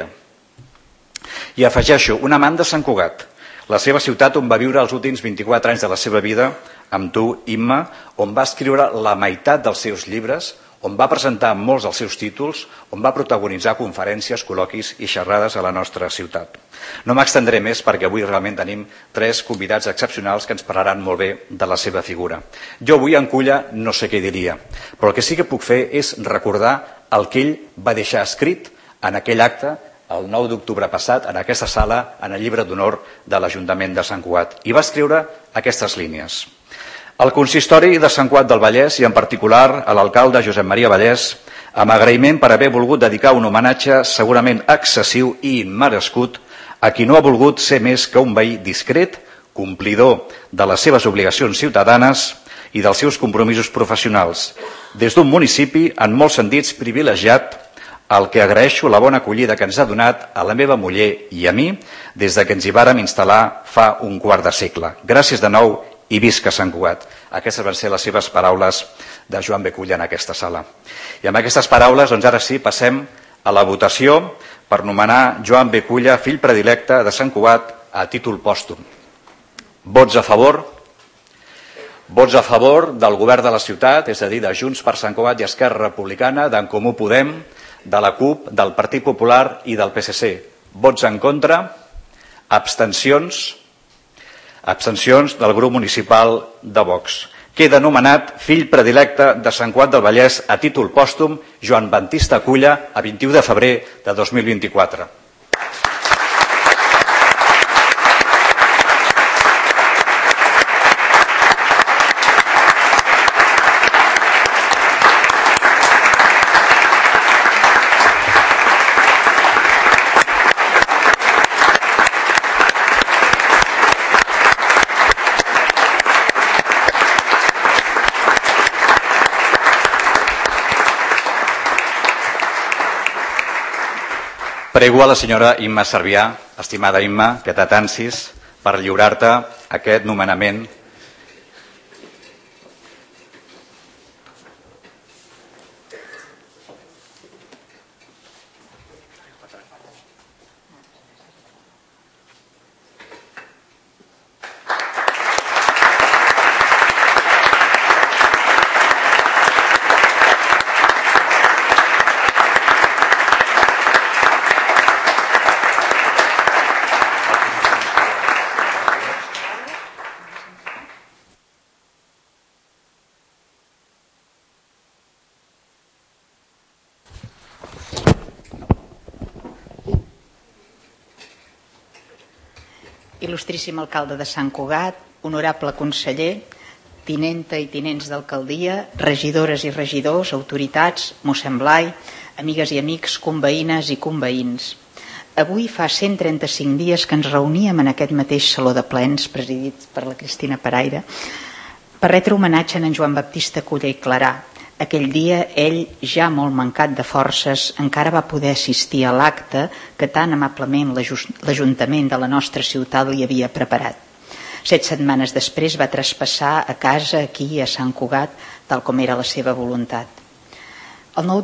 I afegeixo, un amant de Sant Cugat, la seva ciutat on va viure els últims vint-i-quatre anys de la seva vida, amb tu, Imma, on va escriure la meitat dels seus llibres, on va presentar molts dels seus títols, on va protagonitzar conferències, col·loquis i xerrades a la nostra ciutat. No m'extendré més perquè avui realment tenim tres convidats excepcionals que ens parlaran molt bé de la seva figura. Jo avui en Culla no sé què diria, però el que sí que puc fer és recordar el que ell va deixar escrit en aquell acte el nou d'octubre passat en aquesta sala en el llibre d'honor de l'Ajuntament de Sant Cugat i va escriure aquestes línies. El consistori de Sant Cugat del Vallès i en particular a l'alcalde Josep Maria Vallès, amb agraïment per haver volgut dedicar un homenatge segurament excessiu i immerescut a qui no ha volgut ser més que un veí discret, complidor de les seves obligacions ciutadanes i dels seus compromisos professionals, des d'un municipi en molts sentits privilegiat, al que agraeixo la bona acollida que ens ha donat a la meva muller i a mi des de que ens hi vàrem instal·lar fa un quart de segle. Gràcies de nou i visca Sant Cugat. Aquestes van ser les seves paraules de Joan Beculla en aquesta sala. I amb aquestes paraules, doncs ara sí, passem a la votació per nomenar Joan Beculla, fill predilecte de Sant Cugat, a títol pòstum. Vots a favor? Vots a favor del govern de la ciutat, és a dir, de Junts per Sant Cugat i Esquerra Republicana, d'en Comú Podem, de la CUP, del Partit Popular i del P S C. Vots en contra? Abstencions? Abstencions del grup municipal de Vox. Queda nomenat fill predilecte de Sant Cugat del Vallès a títol pòstum Joan Baptista Culla a vint-i-u de febrer de dos mil vint-i-quatre. Prego a la senyora Imma Servià, estimada Imma, que t'atansis per lliurar-te aquest nomenament. Il·lustríssim alcalde de Sant Cugat, honorable conseller, tinenta i tinents d'alcaldia, regidores i regidors, autoritats, mossèn Blai, amigues i amics, conveïnes i conveïns. Avui fa cent trenta-cinc dies que ens reuníem en aquest mateix saló de plens, presidit per la Cristina Paraire, per retre homenatge a en Joan Baptista Culla i Clarà. Aquell dia ell, ja molt mancat de forces, encara va poder assistir a l'acte que tan amablement l'Ajuntament de la nostra ciutat li havia preparat. Set setmanes després va traspassar a casa, aquí, a Sant Cugat, tal com era la seva voluntat. El nou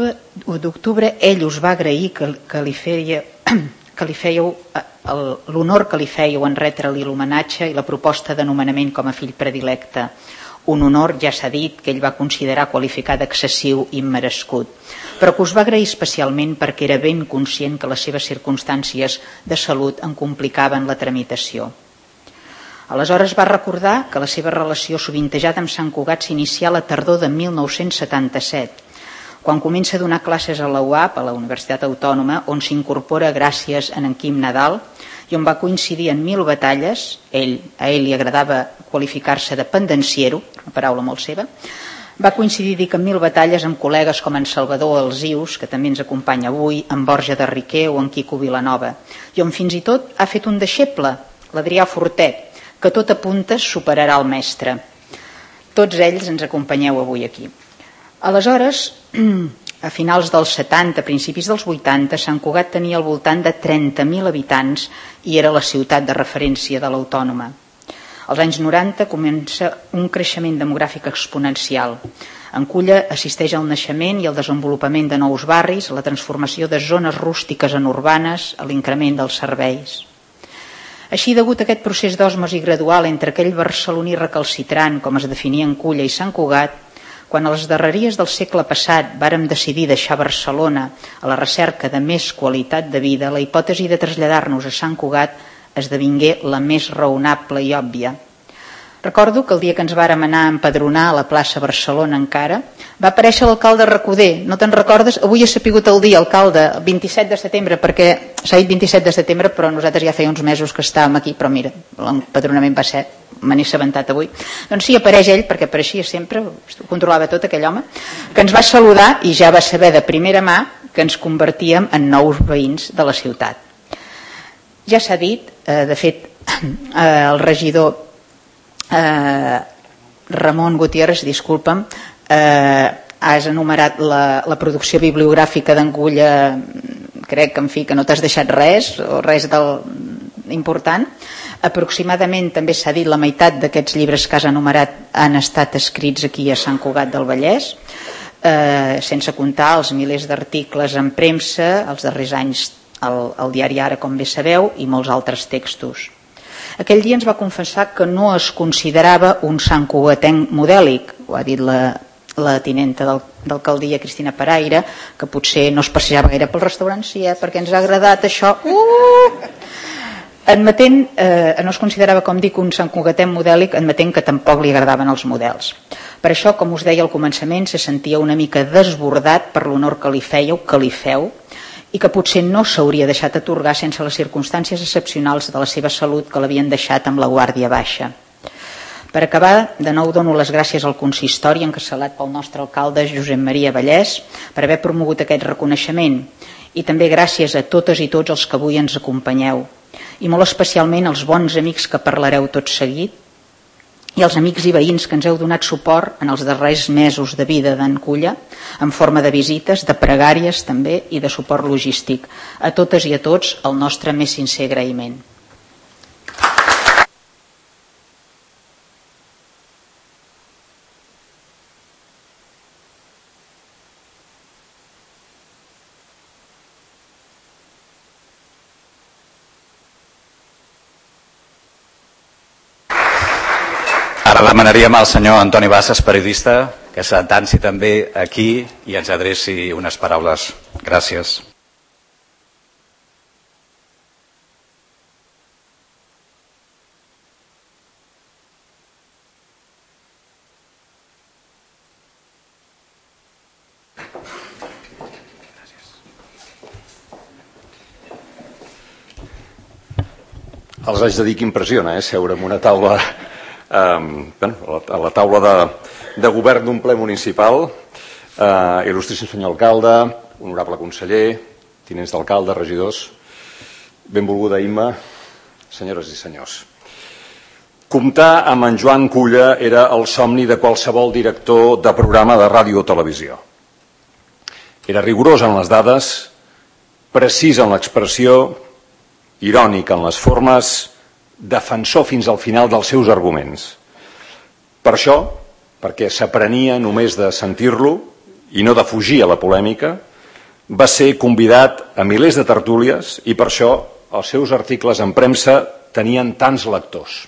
d'octubre ell us va agrair que, que li feia, que li fèieu l'honor que li fèieu en retre-li l'homenatge i la proposta de nomenament com a fill predilecte. Un honor, ja s'ha dit, que ell va considerar qualificat d'excessiu i immerescut, però que us va agrair especialment perquè era ben conscient que les seves circumstàncies de salut en complicaven la tramitació. Aleshores va recordar que la seva relació sovintejada amb Sant Cugat s'inicia a la tardor de mil nou-cents setanta-set, quan comença a donar classes a la U A P, a la Universitat Autònoma, on s'incorpora gràcies a en Quim Nadal, i on va coincidir en mil batalles. Ell, a ell li agradava qualificar-se de pendenciero, una paraula molt seva. Va coincidir, dic, en mil batalles amb col·legues com en Salvador Alsius, que també ens acompanya avui, en Borja de Riquer o en Quico Vilanova, i on fins i tot ha fet un deixeble, l'Adrià Fortet, que tot apunta superarà el mestre. Tots ells ens acompanyeu avui aquí. Aleshores, a finals dels setanta, principis dels vuitanta, Sant Cugat tenia al voltant de trenta mil habitants i era la ciutat de referència de l'Autònoma. Als anys noranta comença un creixement demogràfic exponencial. En Culla assisteix al naixement i al desenvolupament de nous barris, a la transformació de zones rústiques en urbanes, a l'increment dels serveis. Així, degut a aquest procés d'osmosi gradual entre aquell barceloní recalcitrant, com es definia en Culla, i Sant Cugat, quan a les darreries del segle passat vàrem decidir deixar Barcelona a la recerca de més qualitat de vida, la hipòtesi de traslladar-nos a Sant Cugat esdevingué la més raonable i òbvia. Recordo que el dia que ens vàrem anar a empadronar a la plaça Barcelona encara, va aparèixer l'alcalde Recoder. No te'n recordes? Avui he sapigut el dia, alcalde, el vint-i-set de setembre, perquè s'ha dit vint-i-set de setembre, però nosaltres ja feia uns mesos que estàvem aquí, però mira, l'empadronament va ser, me n'he assabentat avui. Doncs sí, apareix ell, perquè apareixia sempre, ho controlava tot aquell home, que ens va saludar i ja va saber de primera mà que ens convertíem en nous veïns de la ciutat. Ja s'ha dit, eh, de fet, eh, el regidor eh, Ramon Gutiérrez, disculpa'm, eh, has enumerat la, la producció bibliogràfica d'Angulla, crec que en fi que no t'has deixat res o res del, important. Aproximadament també s'ha dit la meitat d'aquests llibres que has enumerat han estat escrits aquí a Sant Cugat del Vallès, eh, sense comptar els milers d'articles en premsa, els darrers anys al, al diari Ara, com bé sabeu, i molts altres textos. Aquell dia ens va confessar que no es considerava un santcugatenc modèlic, ho ha dit la, la tinenta d'alcaldia Cristina Paraire, que potser no es passejava gaire pel restaurant, sí, eh, perquè ens ha agradat això. Uh! Admetent, eh, no es considerava, com dic, un santcugatenc modèlic, admetent que tampoc li agradaven els models. Per això, com us deia al començament, se sentia una mica desbordat per l'honor que li fèieu, que li feu, i que potser no s'hauria deixat atorgar sense les circumstàncies excepcionals de la seva salut que l'havien deixat amb la guàrdia baixa. Per acabar, de nou dono les gràcies al consistori encapçalat pel nostre alcalde Josep Maria Vallès per haver promogut aquest reconeixement, i també gràcies a totes i tots els que avui ens acompanyeu, i molt especialment als bons amics que parlareu tot seguit i als amics i veïns que ens heu donat suport en els darrers mesos de vida d'en Culla, en forma de visites, de pregàries també i de suport logístic. A totes i a tots el nostre més sincer agraïment. Ara demanaríem al senyor Antoni Bassas, periodista, que s'atansi també aquí i ens adreci unes paraules. Gràcies. Els haig de dir que impressiona, eh, seure en una taula... Um, bueno, a la taula de, de govern d'un ple municipal, uh, il·lustríssim senyor alcalde, honorable conseller, tinents d'alcalde, regidors, benvolguda Imma, senyores i senyors. Comptar amb en Joan Culla era el somni de qualsevol director de programa de ràdio o televisió. Era rigorós en les dades, precís en l'expressió, irònic en les formes, defensor fins al final dels seus arguments. Per això, perquè s'aprenia només de sentir-lo i no de fugir a la polèmica, va ser convidat a milers de tertúlies i per això els seus articles en premsa tenien tants lectors.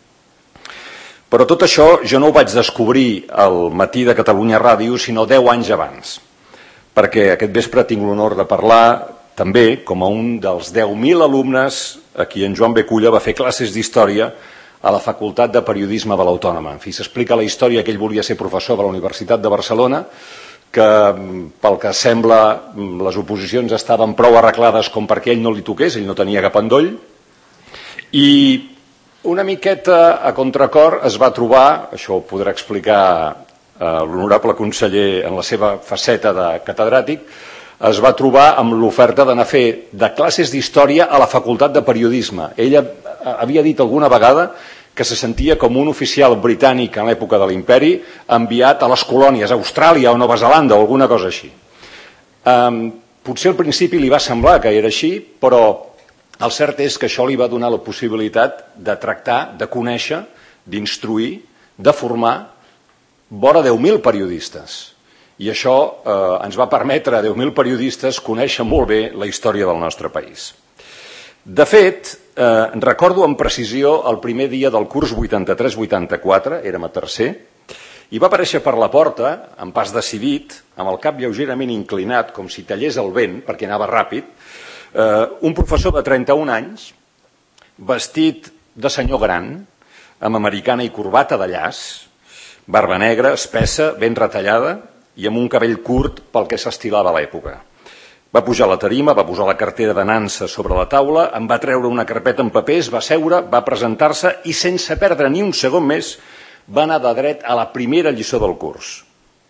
Però tot això jo no ho vaig descobrir al matí de Catalunya Ràdio, sinó deu anys abans, perquè aquest vespre tinc l'honor de parlar també com a un dels deu mil alumnes a qui en Joan B. Culla va fer classes d'història a la Facultat de Periodisme de l'Autònoma. En fi, s'explica la història que ell volia ser professor de la Universitat de Barcelona, que pel que sembla les oposicions estaven prou arreglades com perquè ell no li toqués, ell no tenia cap endoll, i una miqueta a contracor es va trobar, això ho podrà explicar l'honorable conseller en la seva faceta de catedràtic, es va trobar amb l'oferta d'anar a fer de classes d'història a la Facultat de Periodisme. Ella havia dit alguna vegada que se sentia com un oficial britànic en l'època de l'imperi enviat a les colònies, a Austràlia o Nova Zelanda o alguna cosa així. Um, potser al principi li va semblar que era així, però el cert és que això li va donar la possibilitat de tractar, de conèixer, d'instruir, de formar vora deu mil periodistes. I això eh, ens va permetre a deu mil periodistes conèixer molt bé la història del nostre país. De fet, eh, recordo amb precisió el primer dia del curs vuitanta-tres vuitanta-quatre, érem a tercer, i va aparèixer per la porta, en pas decidit, amb el cap lleugerament inclinat, com si tallés el vent, perquè anava ràpid, eh, un professor de trenta-un anys, vestit de senyor gran, amb americana i corbata de llaç, barba negra, espessa, ben retallada i amb un cabell curt pel que s'estilava a l'època. Va pujar a la tarima, va posar la cartera de nansa sobre la taula, em va treure una carpeta amb papers, va seure, va presentar-se i sense perdre ni un segon més va anar de dret a la primera lliçó del curs.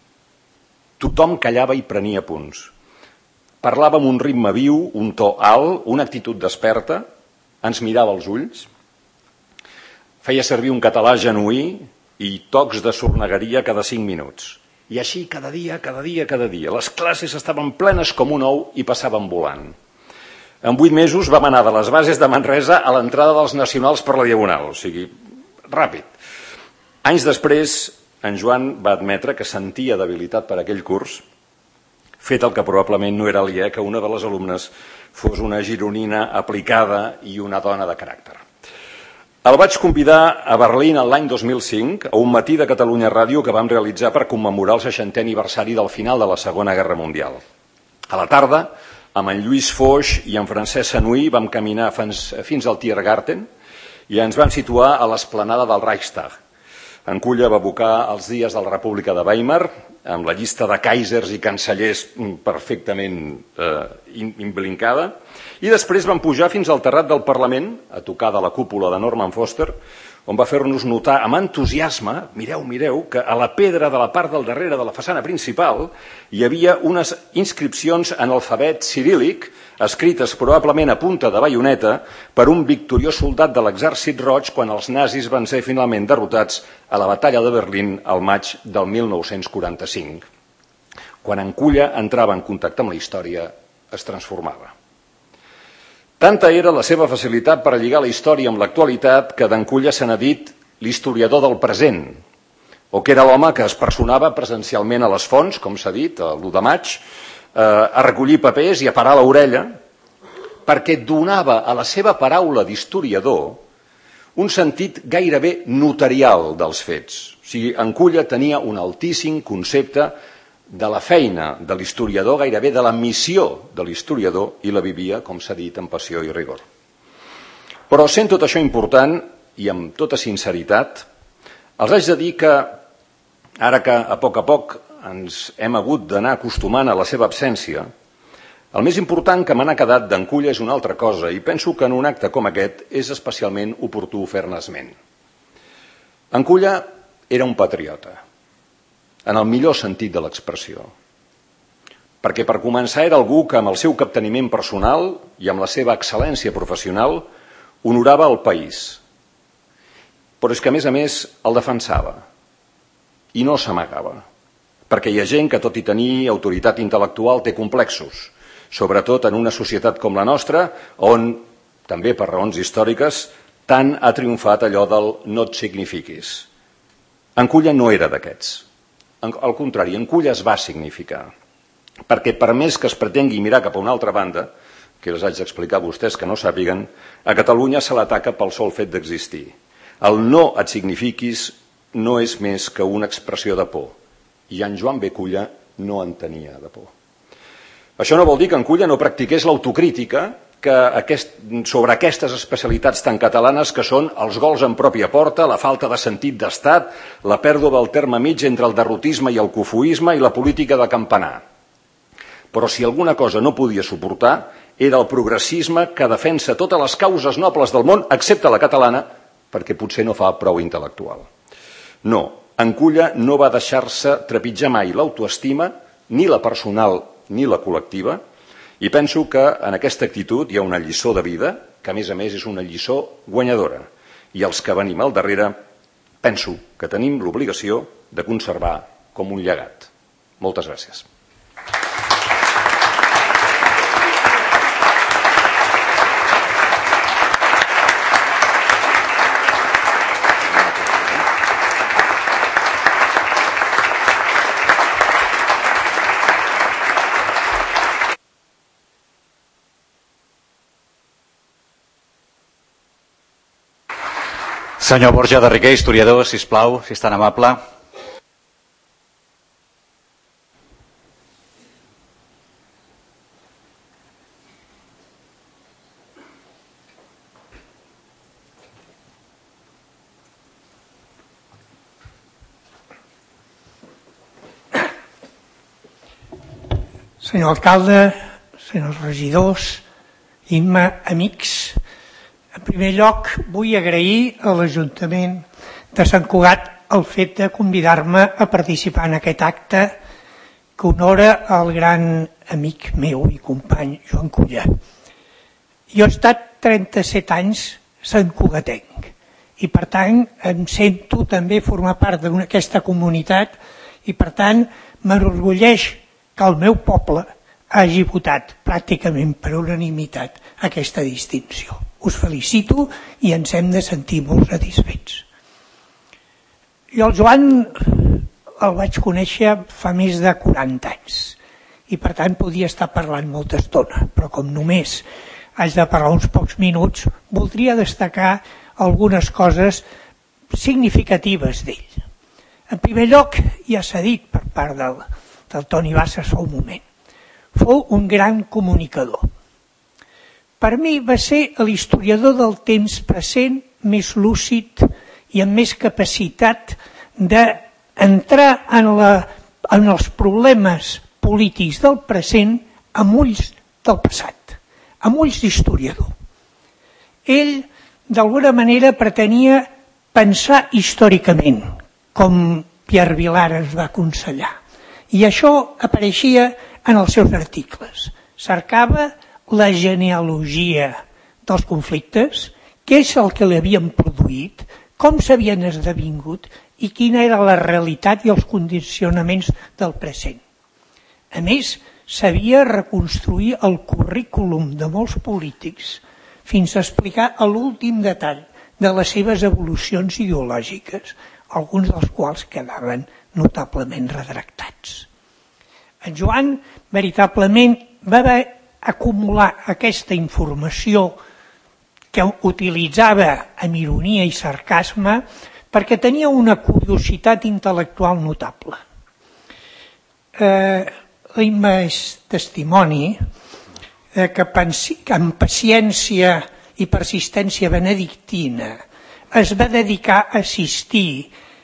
Tothom callava i prenia punts. Parlava amb un ritme viu, un to alt, una actitud desperta, ens mirava als ulls, feia servir un català genuí i tocs de sornegueria cada cinc minuts. I així cada dia, cada dia, cada dia. Les classes estaven plenes com un ou i passaven volant. En vuit mesos vam anar de les bases de Manresa a l'entrada dels nacionals per la Diagonal, o sigui, ràpid. Anys després, en Joan va admetre que sentia debilitat per aquell curs, fet el que probablement no era aliè que una de les alumnes fos una gironina aplicada i una dona de caràcter. El vaig convidar a Berlín l'any dos mil cinc a un matí de Catalunya Ràdio que vam realitzar per commemorar el seixantè aniversari del final de la Segona Guerra Mundial. A la tarda, amb en Lluís Foix i en Francesc Sanui vam caminar fins, fins al Tiergarten i ens vam situar a l'esplanada del Reichstag. En Culla va evocar els dies de la República de Weimar, amb la llista de kaisers i cancellers perfectament eh, imblincada, i després van pujar fins al terrat del Parlament, a tocar de la cúpula de Norman Foster, on va fer-nos notar amb entusiasme, mireu, mireu, que a la pedra de la part del darrere de la façana principal hi havia unes inscripcions en alfabet ciríl·lic, escrites probablement a punta de baioneta per un victoriós soldat de l'exèrcit roig quan els nazis van ser finalment derrotats a la batalla de Berlín al maig del mil nou-cents quaranta-cinc. Quan en Culla entrava en contacte amb la història, es transformava. Tanta era la seva facilitat per lligar la història amb l'actualitat que d'en Culla se n'ha dit l'historiador del present, o que era l'home que es personava presencialment a les fonts, com s'ha dit, l'u de maig, a recollir papers i a parar l'orella, perquè donava a la seva paraula d'historiador un sentit gairebé notarial dels fets. O sigui, en Culla tenia un altíssim concepte de la feina de l'historiador, gairebé de la missió de l'historiador, i la vivia, com s'ha dit, amb passió i rigor. Però sent tot això important, i amb tota sinceritat, els haig de dir que, ara que a poc a poc ens hem hagut d'anar acostumant a la seva absència, el més important que me n'ha quedat d'en Culla és una altra cosa, i penso que en un acte com aquest és especialment oportú fer-ne esment. En Culla era un patriota, en el millor sentit de l'expressió. Perquè per començar era algú que amb el seu capteniment personal i amb la seva excel·lència professional honorava el país. Però és que a més a més el defensava i no s'amagava. Perquè hi ha gent que tot i tenir autoritat intel·lectual té complexos, sobretot en una societat com la nostra on, també per raons històriques, tant ha triomfat allò del no et signifiquis. En Culla no era d'aquests. Al contrari, en Culla es va significar, perquè per més que es pretengui mirar cap a una altra banda, que els haig d'explicar a vostès que no sàpiguen, a Catalunya se l'ataca pel sol fet d'existir. El no et signifiquis no és més que una expressió de por, i en Joan B. Culla no en tenia de por. Això no vol dir que en Culla no practiqués l'autocrítica que aquest, sobre aquestes especialitats tan catalanes que són els gols en pròpia porta, la falta de sentit d'estat, la pèrdua del terme mig entre el derrotisme i el cofoisme i la política de campanar. Però si alguna cosa no podia suportar era el progressisme que defensa totes les causes nobles del món, excepte la catalana, perquè potser no fa prou intel·lectual. No, en Culla no va deixar-se trepitjar mai l'autoestima, ni la personal ni la col·lectiva, i penso que en aquesta actitud hi ha una lliçó de vida, que a més a més és una lliçó guanyadora. I els que venim al darrere, penso que tenim l'obligació de conservar com un llegat. Moltes gràcies. Senyor Borja de Riquer, historiador, sisplau, si és tan amable. senyor alcalde, senyors regidors, Imma, amics, en primer lloc vull agrair a l'Ajuntament de Sant Cugat el fet de convidar-me a participar en aquest acte que honora el gran amic meu i company Joan Culla. Jo he estat trenta-set anys santcugatenc i per tant em sento també formar part d'aquesta comunitat i per tant m'enorgulleix que el meu poble hagi votat pràcticament per unanimitat aquesta distinció. Us felicito i ens hem de sentir molt satisfets. Jo el Joan el vaig conèixer fa més de quaranta anys i per tant podia estar parlant molta estona, però com només haig de parlar uns pocs minuts, voldria destacar algunes coses significatives d'ell. En primer lloc, ja s'ha dit per part del, del Toni Bassas fa un moment, fou un gran comunicador. Per mi va ser l'historiador del temps present més lúcid i amb més capacitat d'entrar en, la, en els problemes polítics del present amb ulls del passat, amb ulls d'historiador. Ell, d'alguna manera, pretenia pensar històricament, com Pierre Vilar ens va aconsellar. I això apareixia en els seus articles. Cercava la genealogia dels conflictes, què és el que l'havien produït, com s'havien esdevingut i quina era la realitat i els condicionaments del present. A més, sabia reconstruir el currículum de molts polítics fins a explicar a l'últim detall de les seves evolucions ideològiques, alguns dels quals quedaven notablement redactats. En Joan veritablement va acumular aquesta informació que utilitzava amb ironia i sarcasme perquè tenia una curiositat intel·lectual notable. Eh, L'Imma és testimoni eh, que amb paciència i persistència benedictina es va dedicar a assistir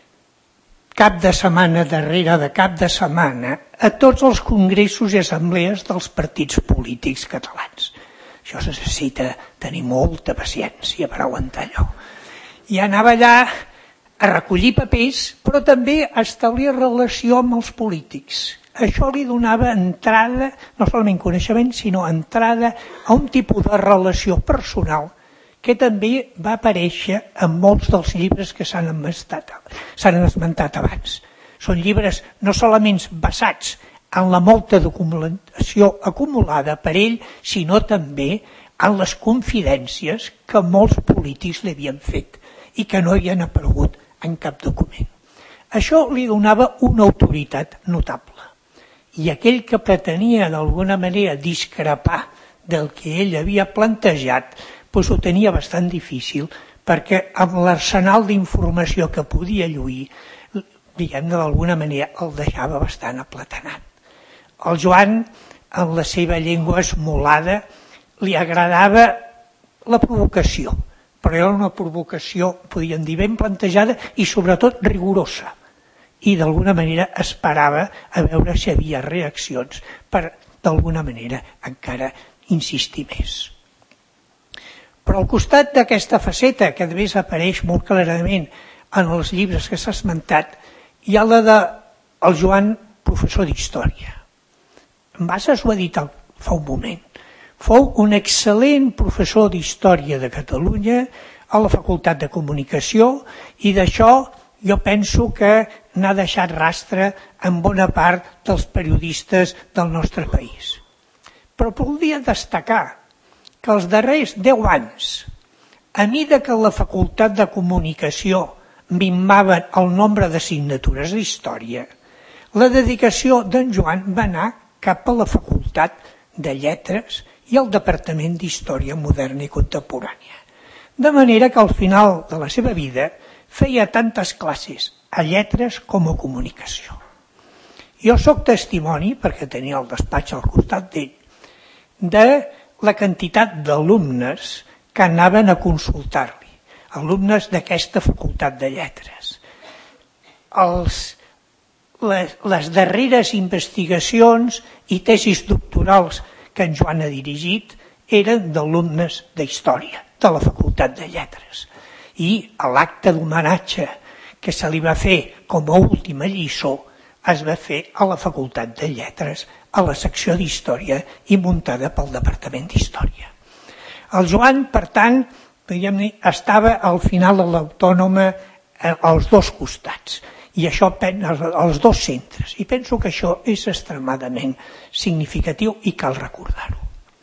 cap de setmana darrere de cap de setmana a tots els congressos i assemblees dels partits polítics catalans. Això es necessita tenir molta paciència per aguantar allò. I anava allà a recollir papers, però també a establir relació amb els polítics. Això li donava entrada, no solament coneixement, sinó entrada a un tipus de relació personal que també va aparèixer en molts dels llibres que s'han esmentat abans. Són llibres no solament basats en la molta documentació acumulada per ell, sinó també en les confidències que molts polítics li havien fet i que no havien aparegut en cap document. Això li donava una autoritat notable. I aquell que pretenia d'alguna manera discrepar del que ell havia plantejat, doncs ho tenia bastant difícil, perquè amb l'arsenal d'informació que podia lluir, diguem-ne d'alguna manera, el deixava bastant aplatanat. El Joan, en la seva llengua esmolada, li agradava la provocació, però era una provocació, podríem dir, ben plantejada i sobretot rigorosa. I d'alguna manera esperava a veure si hi havia reaccions per, d'alguna manera, encara insistir més. Però al costat d'aquesta faceta, que a més apareix molt clarament en els llibres que s'ha esmentat, hi ha la del Joan, professor d'història. En Bassas ho ha dit fa un moment. Fou un excel·lent professor d'història de Catalunya a la Facultat de Comunicació i d'això jo penso que n'ha deixat rastre en bona part dels periodistes del nostre país. Però voldria destacar que els darrers deu anys, a mida que la Facultat de Comunicació minvaven el nombre d'assignatures d'història, la dedicació d'en Joan va anar cap a la Facultat de Lletres i al Departament d'Història Moderna i Contemporània. De manera que al final de la seva vida feia tantes classes a lletres com a comunicació. Jo sóc testimoni, perquè tenia el despatx al costat d'ell, de la quantitat d'alumnes que anaven a consultar-li, alumnes d'aquesta Facultat de Lletres. Els les, les darreres investigacions i tesis doctorals que en Joan ha dirigit eren d'alumnes d'Història, de la Facultat de Lletres. I l'acte d'homenatge que se li va fer com a última lliçó es va fer a la Facultat de Lletres, a la secció d'Història i muntada pel Departament d'Història. El Joan, per tant, estava al final a l'Autònoma als dos costats, i això als dos centres, i penso que això és extremadament significatiu i cal recordar-ho.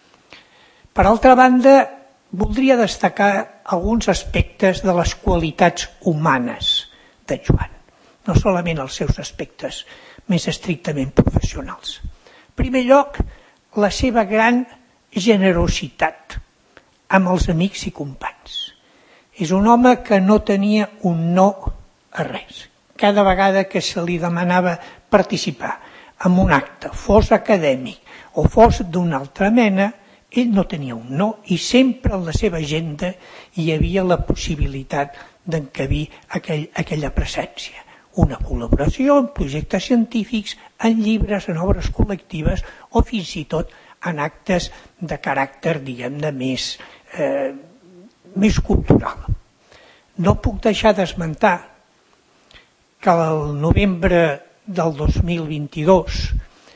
Per altra banda, voldria destacar alguns aspectes de les qualitats humanes de Joan, no solament els seus aspectes més estrictament professionals. En primer lloc, la seva gran generositat amb els amics i companys. És un home que no tenia un no a res. Cada vegada que se li demanava participar en un acte, fos acadèmic o fos d'una altra mena, ell no tenia un no i sempre en la seva agenda hi havia la possibilitat d'encabir aquell, aquella presència. Una col·laboració en projectes científics, en llibres, en obres col·lectives o fins i tot en actes de caràcter, diguem-ne, més, eh, més cultural. No puc deixar d'esmentar que el novembre del dos mil vint-i-dos,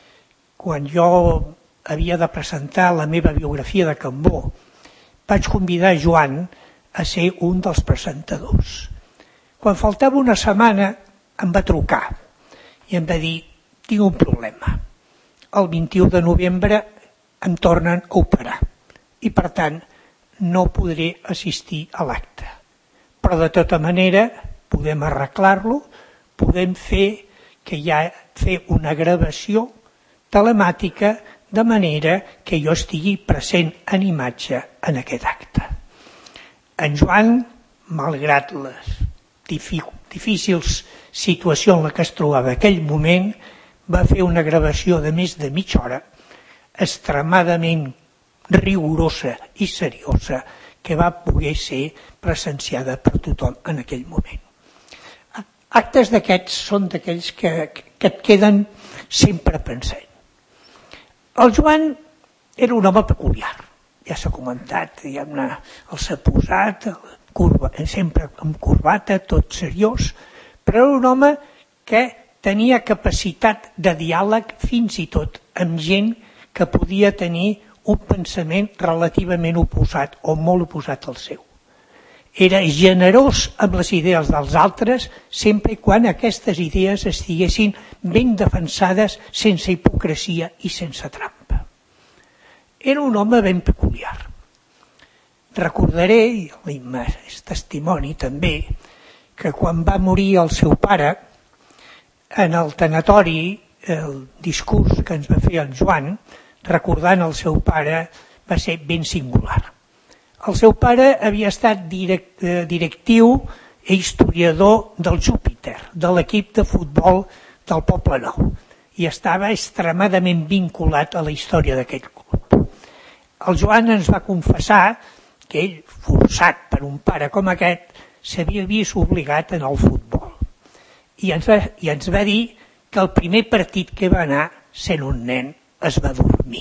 quan jo havia de presentar la meva biografia de Cambó, vaig convidar Joan a ser un dels presentadors. Quan faltava una setmana em va trucar i em va dir: tinc un problema, el vint-i-u de novembre em tornen a operar i per tant no podré assistir a l'acte, però de tota manera podem arreglar-lo, podem fer que hi ha fer una gravació telemàtica de manera que jo estigui present en imatge en aquest acte. En Joan, malgrat les difícils situacions en la que es trobava en aquell moment, va fer una gravació de més de mitja hora, extremadament rigorosa i seriosa, que va poder ser presenciada per tothom en aquell moment. Actes d'aquests són d'aquells que, que et queden sempre pensant. El Joan era un home peculiar, ja s'ha comentat, diguem-ne, el s'ha posat, curva, sempre amb corbata, tot seriós, però era un home que tenia capacitat de diàleg fins i tot amb gent que podia tenir un pensament relativament oposat o molt oposat al seu. Era generós amb les idees dels altres sempre i quan aquestes idees estiguessin ben defensades sense hipocresia i sense trampa. Era un home ben peculiar. Recordaré, i és testimoni també, que quan va morir el seu pare, en el tanatori, el discurs que ens va fer el Joan, recordant el seu pare, va ser ben singular. El seu pare havia estat direct, directiu i historiador del Júpiter, de l'equip de futbol del Poble Nou, i estava extremadament vinculat a la història d'aquell club. El Joan ens va confessar que ell, forçat per un pare com aquest, s'havia vist obligat a anar al futbol. I ens, va, I ens va dir que el primer partit que va anar, sent un nen, es va dormir.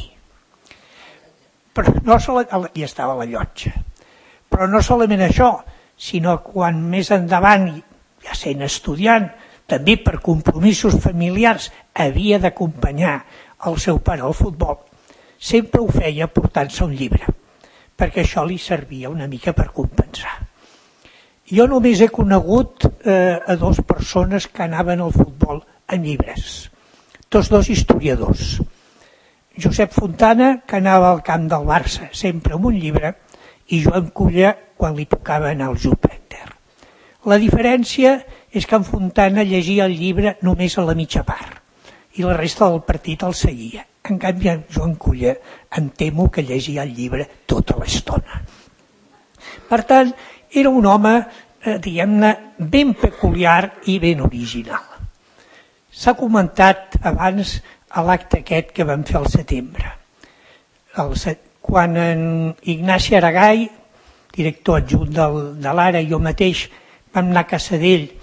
Però no solament, i estava a la llotja. Però no solament això, sinó quan més endavant, ja sent estudiant, també per compromisos familiars, havia d'acompanyar el seu pare al futbol, sempre ho feia portant-se un llibre, perquè això li servia una mica per compensar. Jo només he conegut eh, a dues persones que anaven al futbol en llibres, tots dos historiadors. Josep Fontana, que anava al camp del Barça, sempre amb un llibre, i Joan Culla, quan li tocava anar al Júpiter. La diferència és que en Fontana llegia el llibre només a la mitja part, i la resta del partit el seguia. En canvi, en Joan Culla em temo que llegia el llibre tota l'estona. Per tant, era un home, eh, diguem-ne, ben peculiar i ben original. S'ha comentat abans a l'acte aquest que vam fer al setembre. El, quan en Ignasi Aragai, director adjunt del, de l'Ara, i jo mateix vam anar a casa d'ell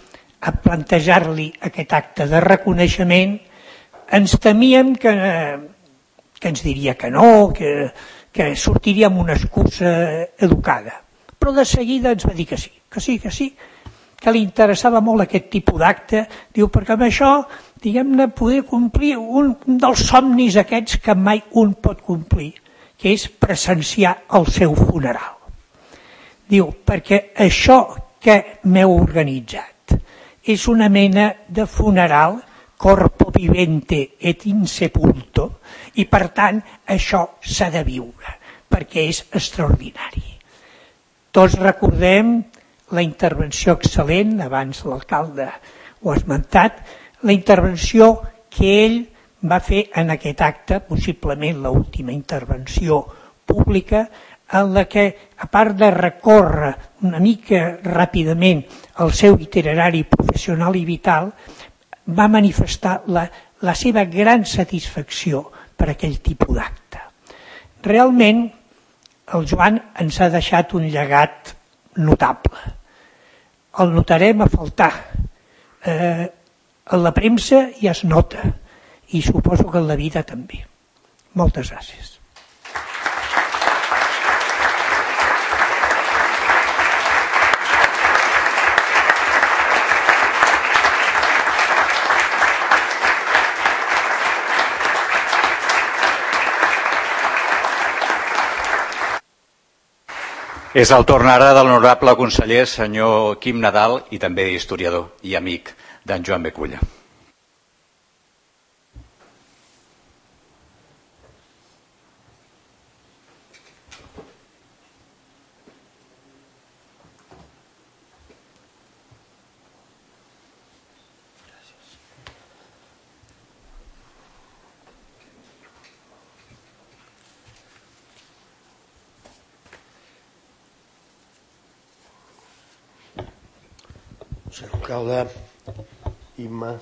a plantejar-li aquest acte de reconeixement, ens temíem que, que ens diria que no, que, que sortiria amb una excusa educada. Però de seguida ens va dir que sí, que sí, que sí, que li interessava molt aquest tipus d'acte. Diu, perquè amb això, diguem-ne, poder complir un dels somnis aquests que mai un pot complir, que és presenciar el seu funeral. Diu, perquè això que m'heu organitzat és una mena de funeral corpo vivente et insepulto, i per tant això s'ha de viure, perquè és extraordinari. Tots recordem la intervenció excel·lent, abans l'alcalde ho ha esmentat, la intervenció que ell va fer en aquest acte, possiblement l'última intervenció pública, en la que, a part de recórrer una mica ràpidament el seu itinerari professional i vital, va manifestar la, la seva gran satisfacció per aquell tipus d'acte. Realment, el Joan ens ha deixat un llegat notable. El notarem a faltar. Eh, en la premsa ja es nota, i suposo que en la vida també. Moltes gràcies. És el torn ara de l'honorable conseller senyor Quim Nadal, i també historiador i amic d'en Joan Beculla. Senyor alcalde, Imma,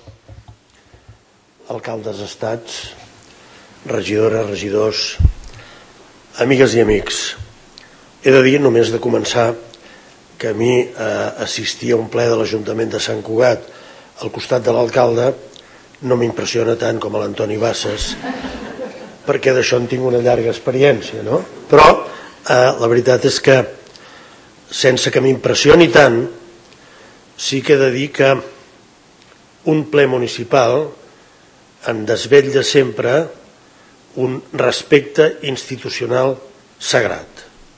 alcaldes estats, regidores, regidors, amigues i amics. He de dir, només de començar, que a mi eh, assistir a un ple de l'Ajuntament de Sant Cugat al costat de l'alcalde no m'impressiona tant com a l'Antoni Bassas, perquè d'això en tinc una llarga experiència, no? Però eh, la veritat és que, sense que m'impressioni tant, sí que he de dir que un ple municipal en desvetlla sempre un respecte institucional sagrat.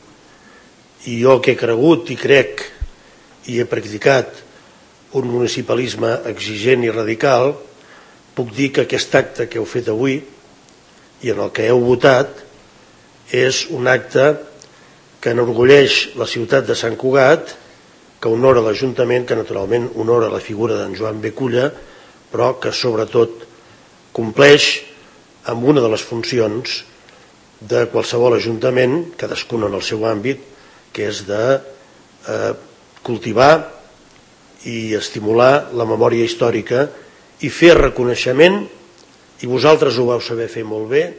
I jo que he cregut i crec i he practicat un municipalisme exigent i radical, puc dir que aquest acte que heu fet avui i en el que heu votat és un acte que enorgulleix la ciutat de Sant Cugat, que honora l'Ajuntament, que naturalment honora la figura d'en Joan Beculla, però que sobretot compleix amb una de les funcions de qualsevol ajuntament, cadascun en el seu àmbit, que és de eh, cultivar i estimular la memòria històrica i fer reconeixement, i vosaltres ho vau saber fer molt bé,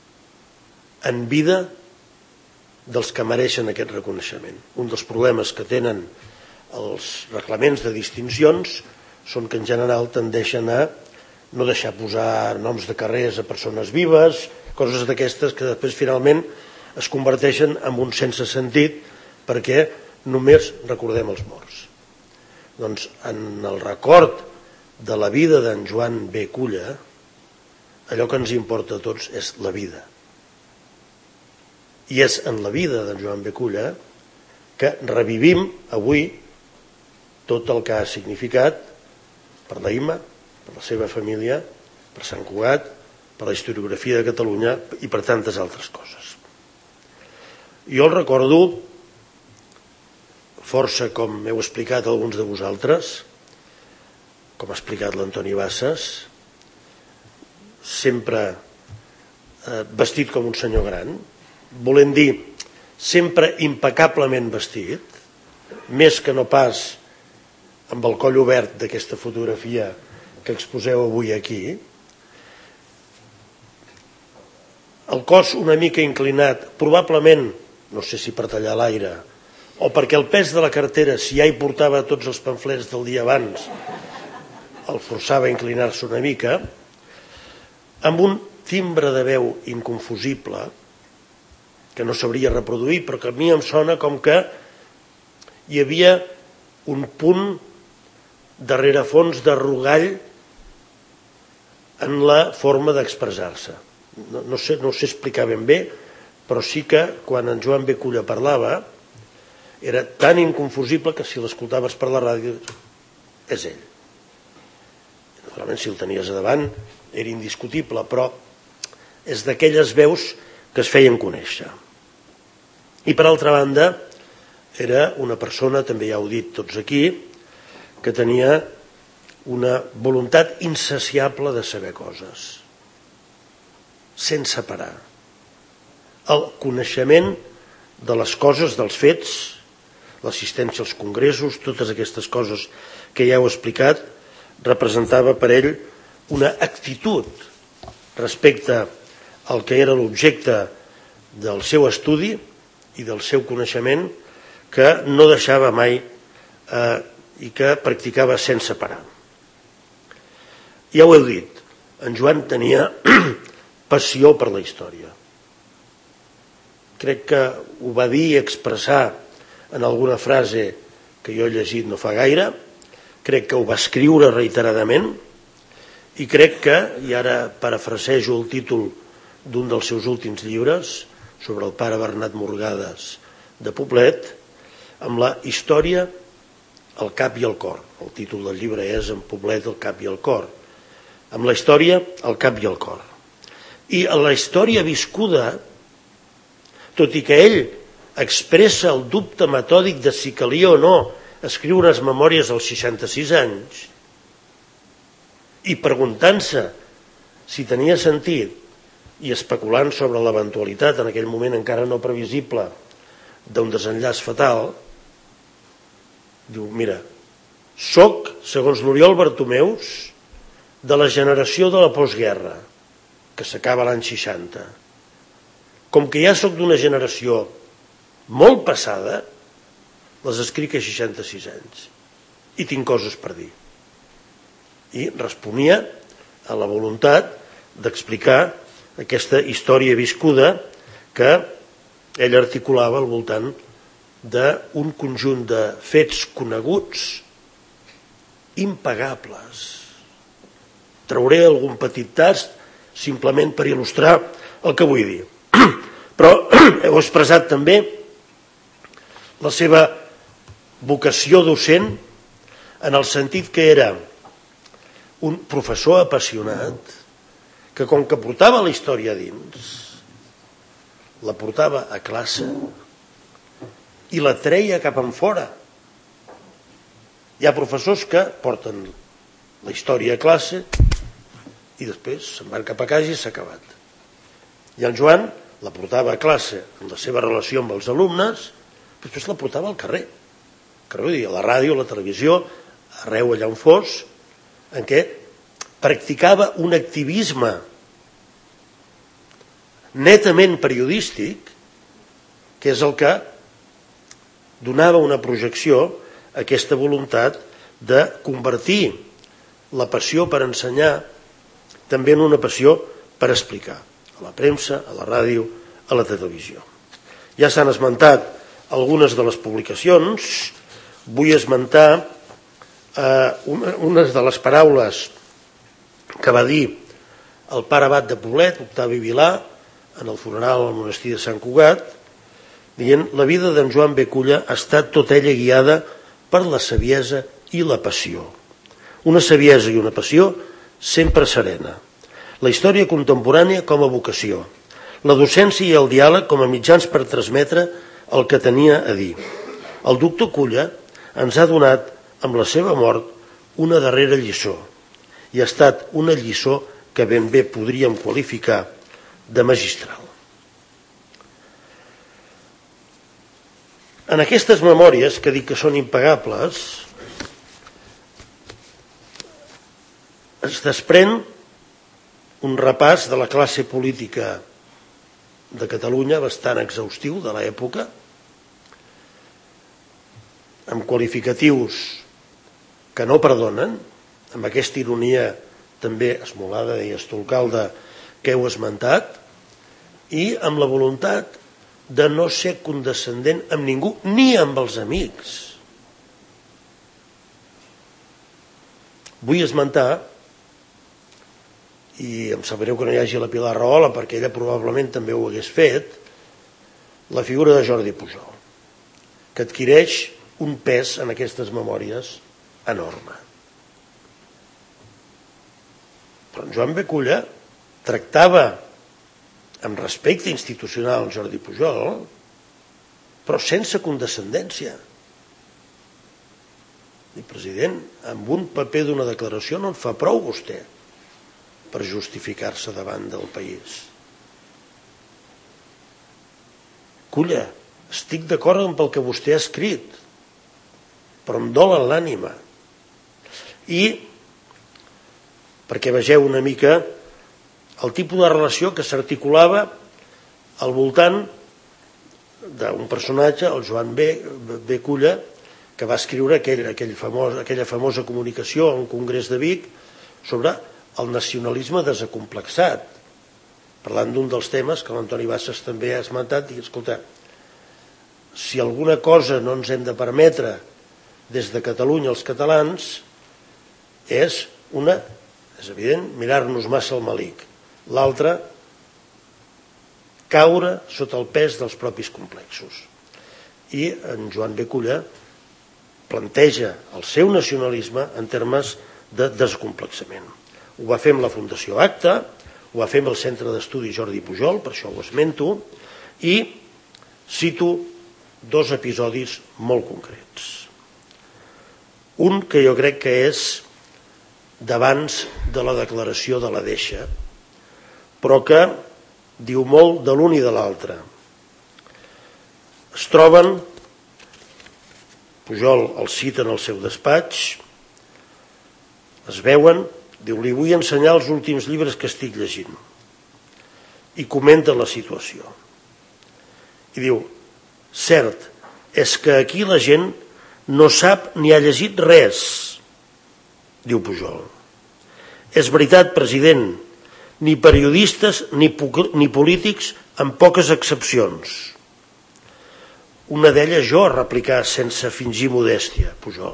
en vida dels que mereixen aquest reconeixement. Un dels problemes que tenen els reglaments de distincions són que en general tendeixen a no deixar posar noms de carrers a persones vives, coses d'aquestes que després finalment es converteixen en un sense sentit perquè només recordem els morts. Doncs en el record de la vida d'en Joan Beculla, allò que ens importa a tots és la vida. I és en la vida d'en Joan Beculla que revivim avui tot el que ha significat per la Imma, per la seva família, per Sant Cugat, per la historiografia de Catalunya i per tantes altres coses. Jo el recordo força, com heu explicat alguns de vosaltres, com ha explicat l'Antoni Bassas, sempre eh, vestit com un senyor gran, volent dir sempre impecablement vestit, més que no pas amb el coll obert d'aquesta fotografia que exposeu avui aquí, el cos una mica inclinat, probablement, no sé si per tallar l'aire o perquè el pes de la cartera, si ja hi portava tots els pamflets del dia abans, el forçava a inclinar-se una mica, amb un timbre de veu inconfusible, que no sabria reproduir, però que a mi em sona com que hi havia un punt de rerefons de rogall en la forma d'expressar-se. No, no, sé, no ho sé explicar ben bé, però sí que quan en Joan B. Culla parlava era tan inconfusible que si l'escoltaves per la ràdio és ell. Naturalment, si el tenies a davant era indiscutible, però és d'aquelles veus que es feien conèixer. I per altra banda, era una persona, també ja ho he dit tots aquí, que tenia una voluntat insaciable de saber coses, sense parar. El coneixement de les coses, dels fets, l'assistència als congressos, totes aquestes coses que ja heu explicat, representava per ell una actitud respecte al que era l'objecte del seu estudi i del seu coneixement que no deixava mai eh, i que practicava sense parar. Ja ho heu dit, en Joan tenia passió per la història. Crec que ho va dir i expressar en alguna frase que jo he llegit no fa gaire, crec que ho va escriure reiteradament i crec que, i ara parafrasejo el títol d'un dels seus últims llibres sobre el pare Bernat Morgades de Poblet, amb la història al cap i al cor. El títol del llibre és En Poblet, el cap i el cor. Amb la història al cap i al cor. I a la història viscuda, tot i que ell expressa el dubte metòdic de si calia o no escriure unes memòries als seixanta-sis anys, i preguntant-se si tenia sentit i especulant sobre l'eventualitat, en aquell moment encara no previsible, d'un desenllaç fatal, diu, mira, soc, segons l'Oriol Bartomeus, de la generació de la postguerra, que s'acaba l'any seixanta. Com que ja soc d'una generació molt passada, les escric a seixanta-sis anys i tinc coses per dir. I responia a la voluntat d'explicar aquesta història viscuda que ell articulava al voltant d'un conjunt de fets coneguts impagables. Trauré algun petit tast simplement per il·lustrar el que vull dir. Però heu expressat també la seva vocació docent en el sentit que era un professor apassionat que, com que portava la història dins, la portava a classe i la treia cap enfora. Hi ha professors que porten la història a classe i després se'n van cap a casa i s'ha acabat. I en Joan la portava a classe en la seva relació amb els alumnes, però després la portava al carrer. Vull dir, a la ràdio, a la televisió, arreu allà on fos, en què practicava un activisme netament periodístic, que és el que donava una projecció a aquesta voluntat de convertir la passió per ensenyar també en una passió per explicar, a la premsa, a la ràdio, a la televisió. Ja s'han esmentat algunes de les publicacions, vull esmentar eh, una, unes de les paraules que va dir el pare abat de Poblet, Octavi Vilà, en el funeral al monestir de Sant Cugat, dient: la vida d'en Joan B. Culla ha estat tota ella guiada per la saviesa i la passió. Una saviesa i una passió sempre serena. La història contemporània com a vocació. La docència i el diàleg com a mitjans per transmetre el que tenia a dir. El doctor Culla ens ha donat, amb la seva mort, una darrera lliçó. I ha estat una lliçó que ben bé podríem qualificar de magistral. En aquestes memòries, que dic que són impagables, es desprèn un repàs de la classe política de Catalunya bastant exhaustiu de l'època, amb qualificatius que no perdonen, amb aquesta ironia també esmolada i estolcalda que heu esmentat, i amb la voluntat de no ser condescendent amb ningú, ni amb els amics. Vull esmentar, i em sap greu que no hi hagi la Pilar Rahola perquè ella probablement també ho hagués fet, la figura de Jordi Pujol, que adquireix un pes en aquestes memòries enorme. Però en Joan B. Culla tractava amb respecte institucional en Jordi Pujol, però sense condescendència. I president, amb un paper d'una declaració no en fa prou vostè per justificar-se davant del país. Culla, estic d'acord amb el que vostè ha escrit, però em dol en l'ànima. I perquè vegeu una mica el tipus de relació que s'articulava al voltant d'un personatge, el Joan B. B. Culla, que va escriure aquell, aquell famós, aquella famosa comunicació a un congrés de Vic sobre el nacionalisme desacomplexat, parlant d'un dels temes que l'Antoni Bassas també ha esmentat, i escolta, si alguna cosa no ens hem de permetre des de Catalunya els catalans és una, és evident, mirar-nos massa el malic, l'altra, caure sota el pes dels propis complexos. I en Joan B. Culla planteja el seu nacionalisme en termes de descomplexament. Ho va fer amb la Fundació Acta, ho va fer amb el Centre d'Estudi Jordi Pujol, per això ho esmento, i cito dos episodis molt concrets. Un que jo crec que és d'abans de la declaració de la Deixa, però que diu molt de l'un i de l'altre. Es troben, Pujol el cita en el seu despatx, es veuen, diu, li vull ensenyar els últims llibres que estic llegint, i comenta la situació. I diu, cert, és que aquí la gent no sap ni ha llegit res, diu Pujol. És veritat, president, ni periodistes ni, ni polítics, amb poques excepcions. Una d'elles jo, a replicar sense fingir modèstia, Pujol.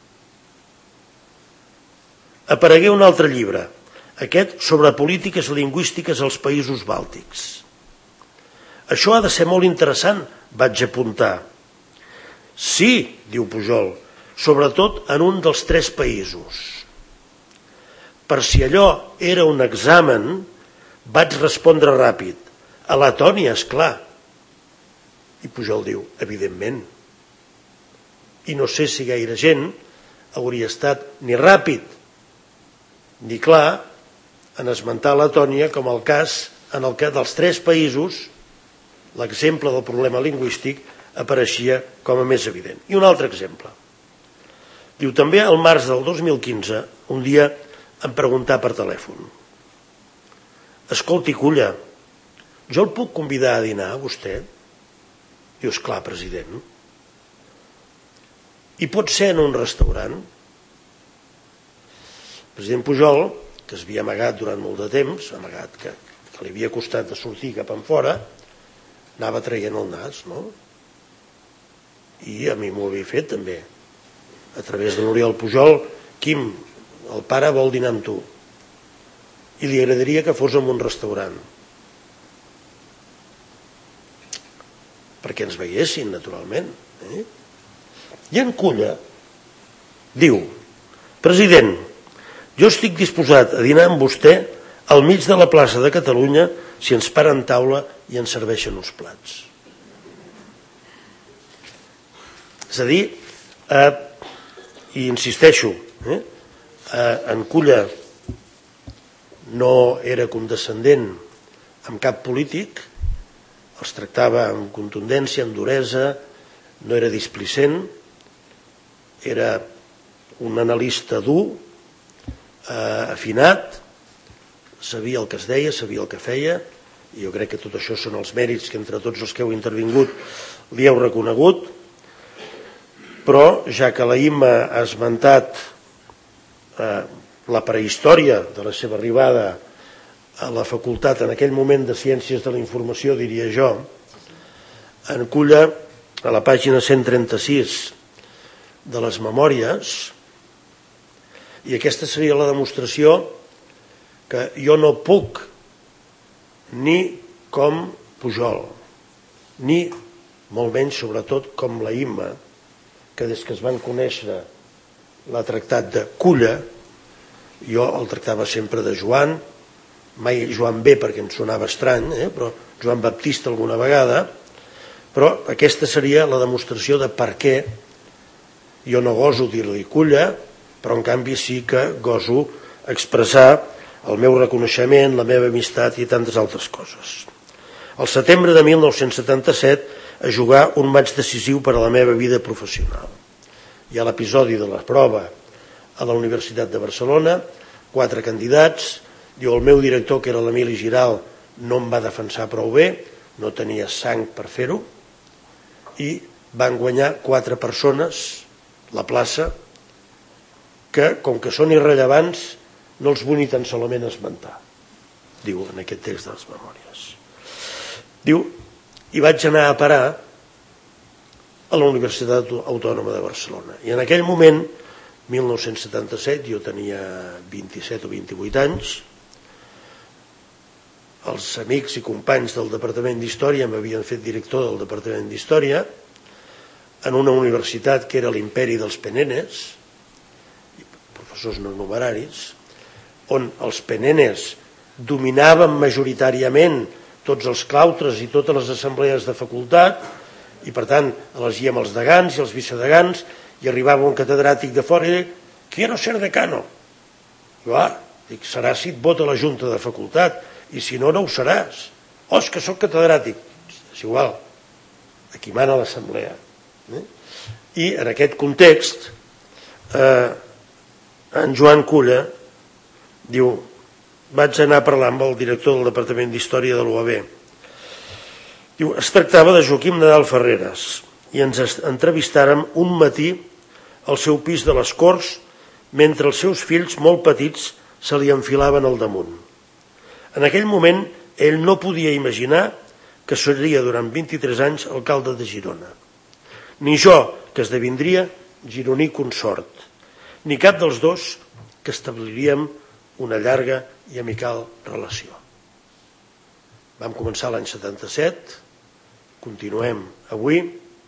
Aparegué un altre llibre, aquest sobre polítiques lingüístiques als països bàltics. Això ha de ser molt interessant, vaig apuntar. Sí, diu Pujol, sobretot en un dels tres països. Per si allò era un examen, vaig respondre ràpid. A Letònia, esclar. I Pujol diu, evidentment. I no sé si gaire gent hauria estat ni ràpid ni clar en esmentar Letònia com el cas en el que dels tres països l'exemple del problema lingüístic apareixia com a més evident. I un altre exemple. Diu, també al març del dos mil quinze, un dia em preguntà per telèfon. Escolti, Culla, jo el puc convidar a dinar, a vostè? Diu, esclar, president. I pot ser en un restaurant? El president Pujol, que es havia amagat durant molt de temps, amagat que, que li havia costat de sortir cap en fora, anava traient el nas, no? I a mi m'ho havia fet també. A través de l'Oriol Pujol, Quim, el pare vol dinar amb tu. I li agradaria que fos en un restaurant. Perquè ens veiessin, naturalment. Eh? I en Culla diu, president, jo estic disposat a dinar amb vostè al mig de la plaça de Catalunya si ens paren taula i ens serveixen uns plats. És a dir, eh, i insisteixo, eh, eh, en Culla no era condescendent amb cap polític, els tractava amb contundència, amb duresa, no era displicent, era un analista dur, eh, afinat, sabia el que es deia, sabia el que feia, i jo crec que tot això són els mèrits que entre tots els que heu intervingut li heu reconegut. però ja que la Imma ha esmentat eh, la prehistòria de la seva arribada a la facultat en aquell moment de Ciències de la Informació, diria jo, en Culla, a la pàgina cent trenta-sis de les memòries, i aquesta seria la demostració que jo no puc ni com Pujol, ni molt menys sobretot com la Imma, que des que es van conèixer l'ha tractat de Culla, jo el tractava sempre de Joan, mai Joan B perquè em sonava estrany, eh? però Joan Baptista alguna vegada, però aquesta seria la demostració de per què jo no goso dir-li Culla, però en canvi sí que goso expressar el meu reconeixement, la meva amistat i tantes altres coses. Al setembre de mil nou-cents setanta-set a jugar un maig decisiu per a la meva vida professional. Hi ha l'episodi de la prova a la Universitat de Barcelona, quatre candidats, diu el meu director, que era l'Emili Giral, no em va defensar prou bé, no tenia sang per fer-ho, i van guanyar quatre persones la plaça que, com que són irrellevants, no els vull ni tan solament esmentar, diu en aquest text de les memòries. Diu, i vaig anar a parar a la Universitat Autònoma de Barcelona. I en aquell moment, mil nou-cents setanta-set, jo tenia vint-i-set o vint-i-vuit anys, els amics i companys del Departament d'Història m'havien fet director del Departament d'Història en una universitat que era l'Imperi dels Penenes, professors no numeraris, on els penenes dominaven majoritàriament tots els claustres i totes les assemblees de facultat, i per tant elegíem els degans i els vicedegans, i arribava un catedràtic de fora i deia, quiero ser decano. Jo, ah, dic, serà si et vota la junta de facultat, i si no, no ho seràs. Oh, és que soc catedràtic. És igual, aquí mana l'assemblea. Eh? I en aquest context, eh, en Joan Culla diu, vaig anar a parlar amb el director del Departament d'Història de l'U A B. Diu, es tractava de Joaquim Nadal Ferreres i ens entrevistàrem un matí al seu pis de les Corts mentre els seus fills molt petits se li enfilaven al damunt. En aquell moment ell no podia imaginar que seria durant vint-i-tres anys alcalde de Girona. Ni jo, que esdevindria gironí consort, ni cap dels dos que establiríem una llarga i amical relació. Vam començar l'any setanta-set, continuem avui,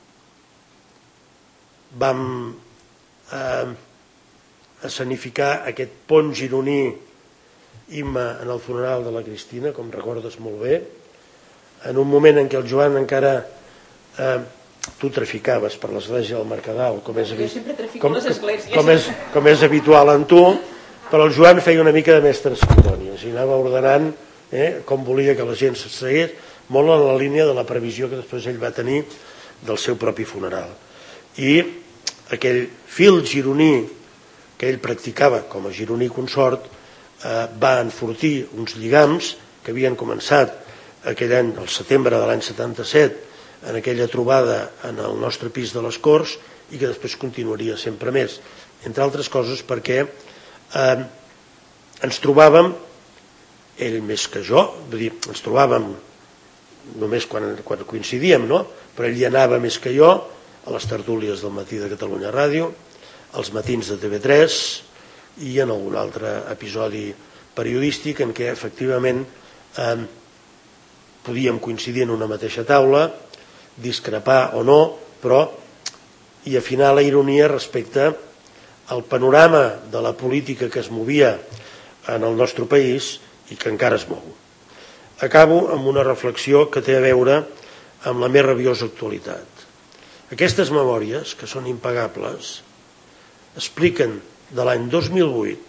vam eh, escenificar aquest pont gironí Imma en el funeral de la Cristina, com recordes molt bé, en un moment en què el Joan encara eh, tu traficaves per l'església del Mercadal, com és, com, com, és, com és habitual en tu, però el Joan feia una mica de mestre de cerimònies i anava ordenant eh, com volia que la gent se segués, molt en la línia de la previsió que després ell va tenir del seu propi funeral. I aquell fil gironí que ell practicava com a gironí consort eh, va enfortir uns lligams que havien començat aquell any, el setembre de l'any setanta-set, en aquella trobada en el nostre pis de les Corts i que després continuaria sempre més, entre altres coses perquè eh, ens trobàvem, ell més que jo, vull dir, ens trobàvem només quan, quan coincidíem, no? Però ell hi anava més que jo a les tertúlies del matí de Catalunya Ràdio, als matins de T V tres i en algun altre episodi periodístic en què efectivament eh, podíem coincidir en una mateixa taula, discrepar o no, però i afinar la ironia respecte al panorama de la política que es movia en el nostre país i que encara es mou. Acabo amb una reflexió que té a veure amb la més rabiosa actualitat. Aquestes memòries, que són impagables, expliquen de l'any dos mil vuit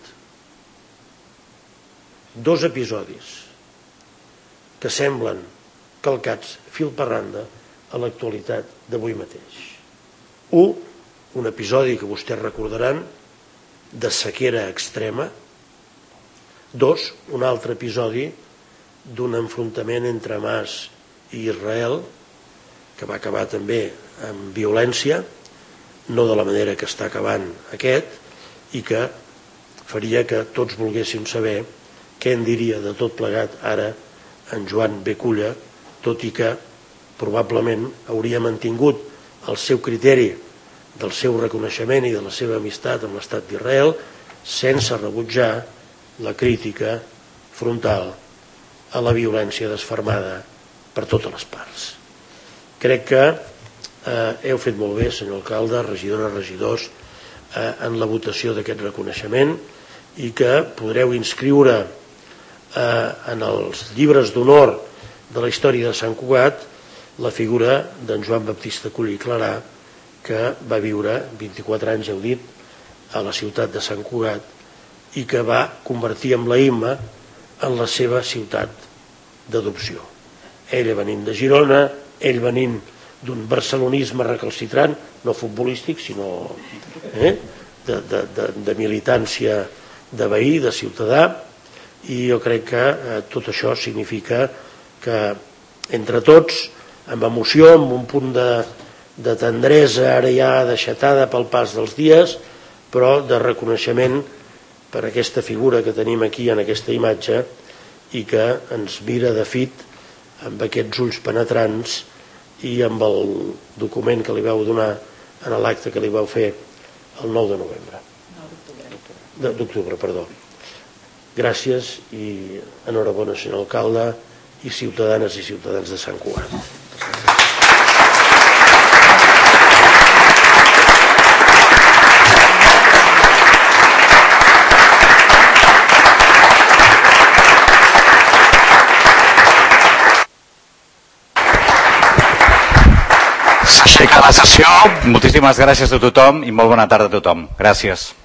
dos episodis que semblen calcats fil per randa a l'actualitat d'avui mateix. Un, un episodi que vostès recordaran de sequera extrema. Dos, un altre episodi d'un enfrontament entre Hamas i Israel que va acabar també amb violència. no de la manera que està acabant aquest, i que faria que tots volguéssim saber què en diria de tot plegat ara en Joan B. Culla, tot i que probablement hauria mantingut el seu criteri del seu reconeixement i de la seva amistat amb l'Estat d'Israel sense rebutjar la crítica frontal a la violència desfermada per totes les parts. Crec que eh, heu fet molt bé, senyor alcalde, regidores, regidors, eh, en la votació d'aquest reconeixement, i que podreu inscriure eh, en els llibres d'honor de la història de Sant Cugat la figura d'en Joan Baptista Culla i Clarà, que va viure vint-i-quatre anys, heu dit, a la ciutat de Sant Cugat i que va convertir amb la I M A en la seva ciutat d'adopció. Ell venint de Girona, ell venint d'un barcelonisme recalcitrant, no futbolístic, sinó eh, de, de, de, de militància de veí, de ciutadà, i jo crec que eh, tot això significa que entre tots, amb emoció, amb un punt de, de tendresa ara ja deixatada pel pas dels dies, però de reconeixement per aquesta figura que tenim aquí en aquesta imatge i que ens mira de fit amb aquests ulls penetrants i amb el document que li vau donar en l'acte que li vau fer el nou de novembre. D'octubre, perdó. Gràcies i enhorabona, senyor alcalde, i ciutadanes i ciutadans de Sant Cugat. S'aixeca la sessió. Moltíssimes gràcies a tothom i molt bona tarda a tothom. Gràcies.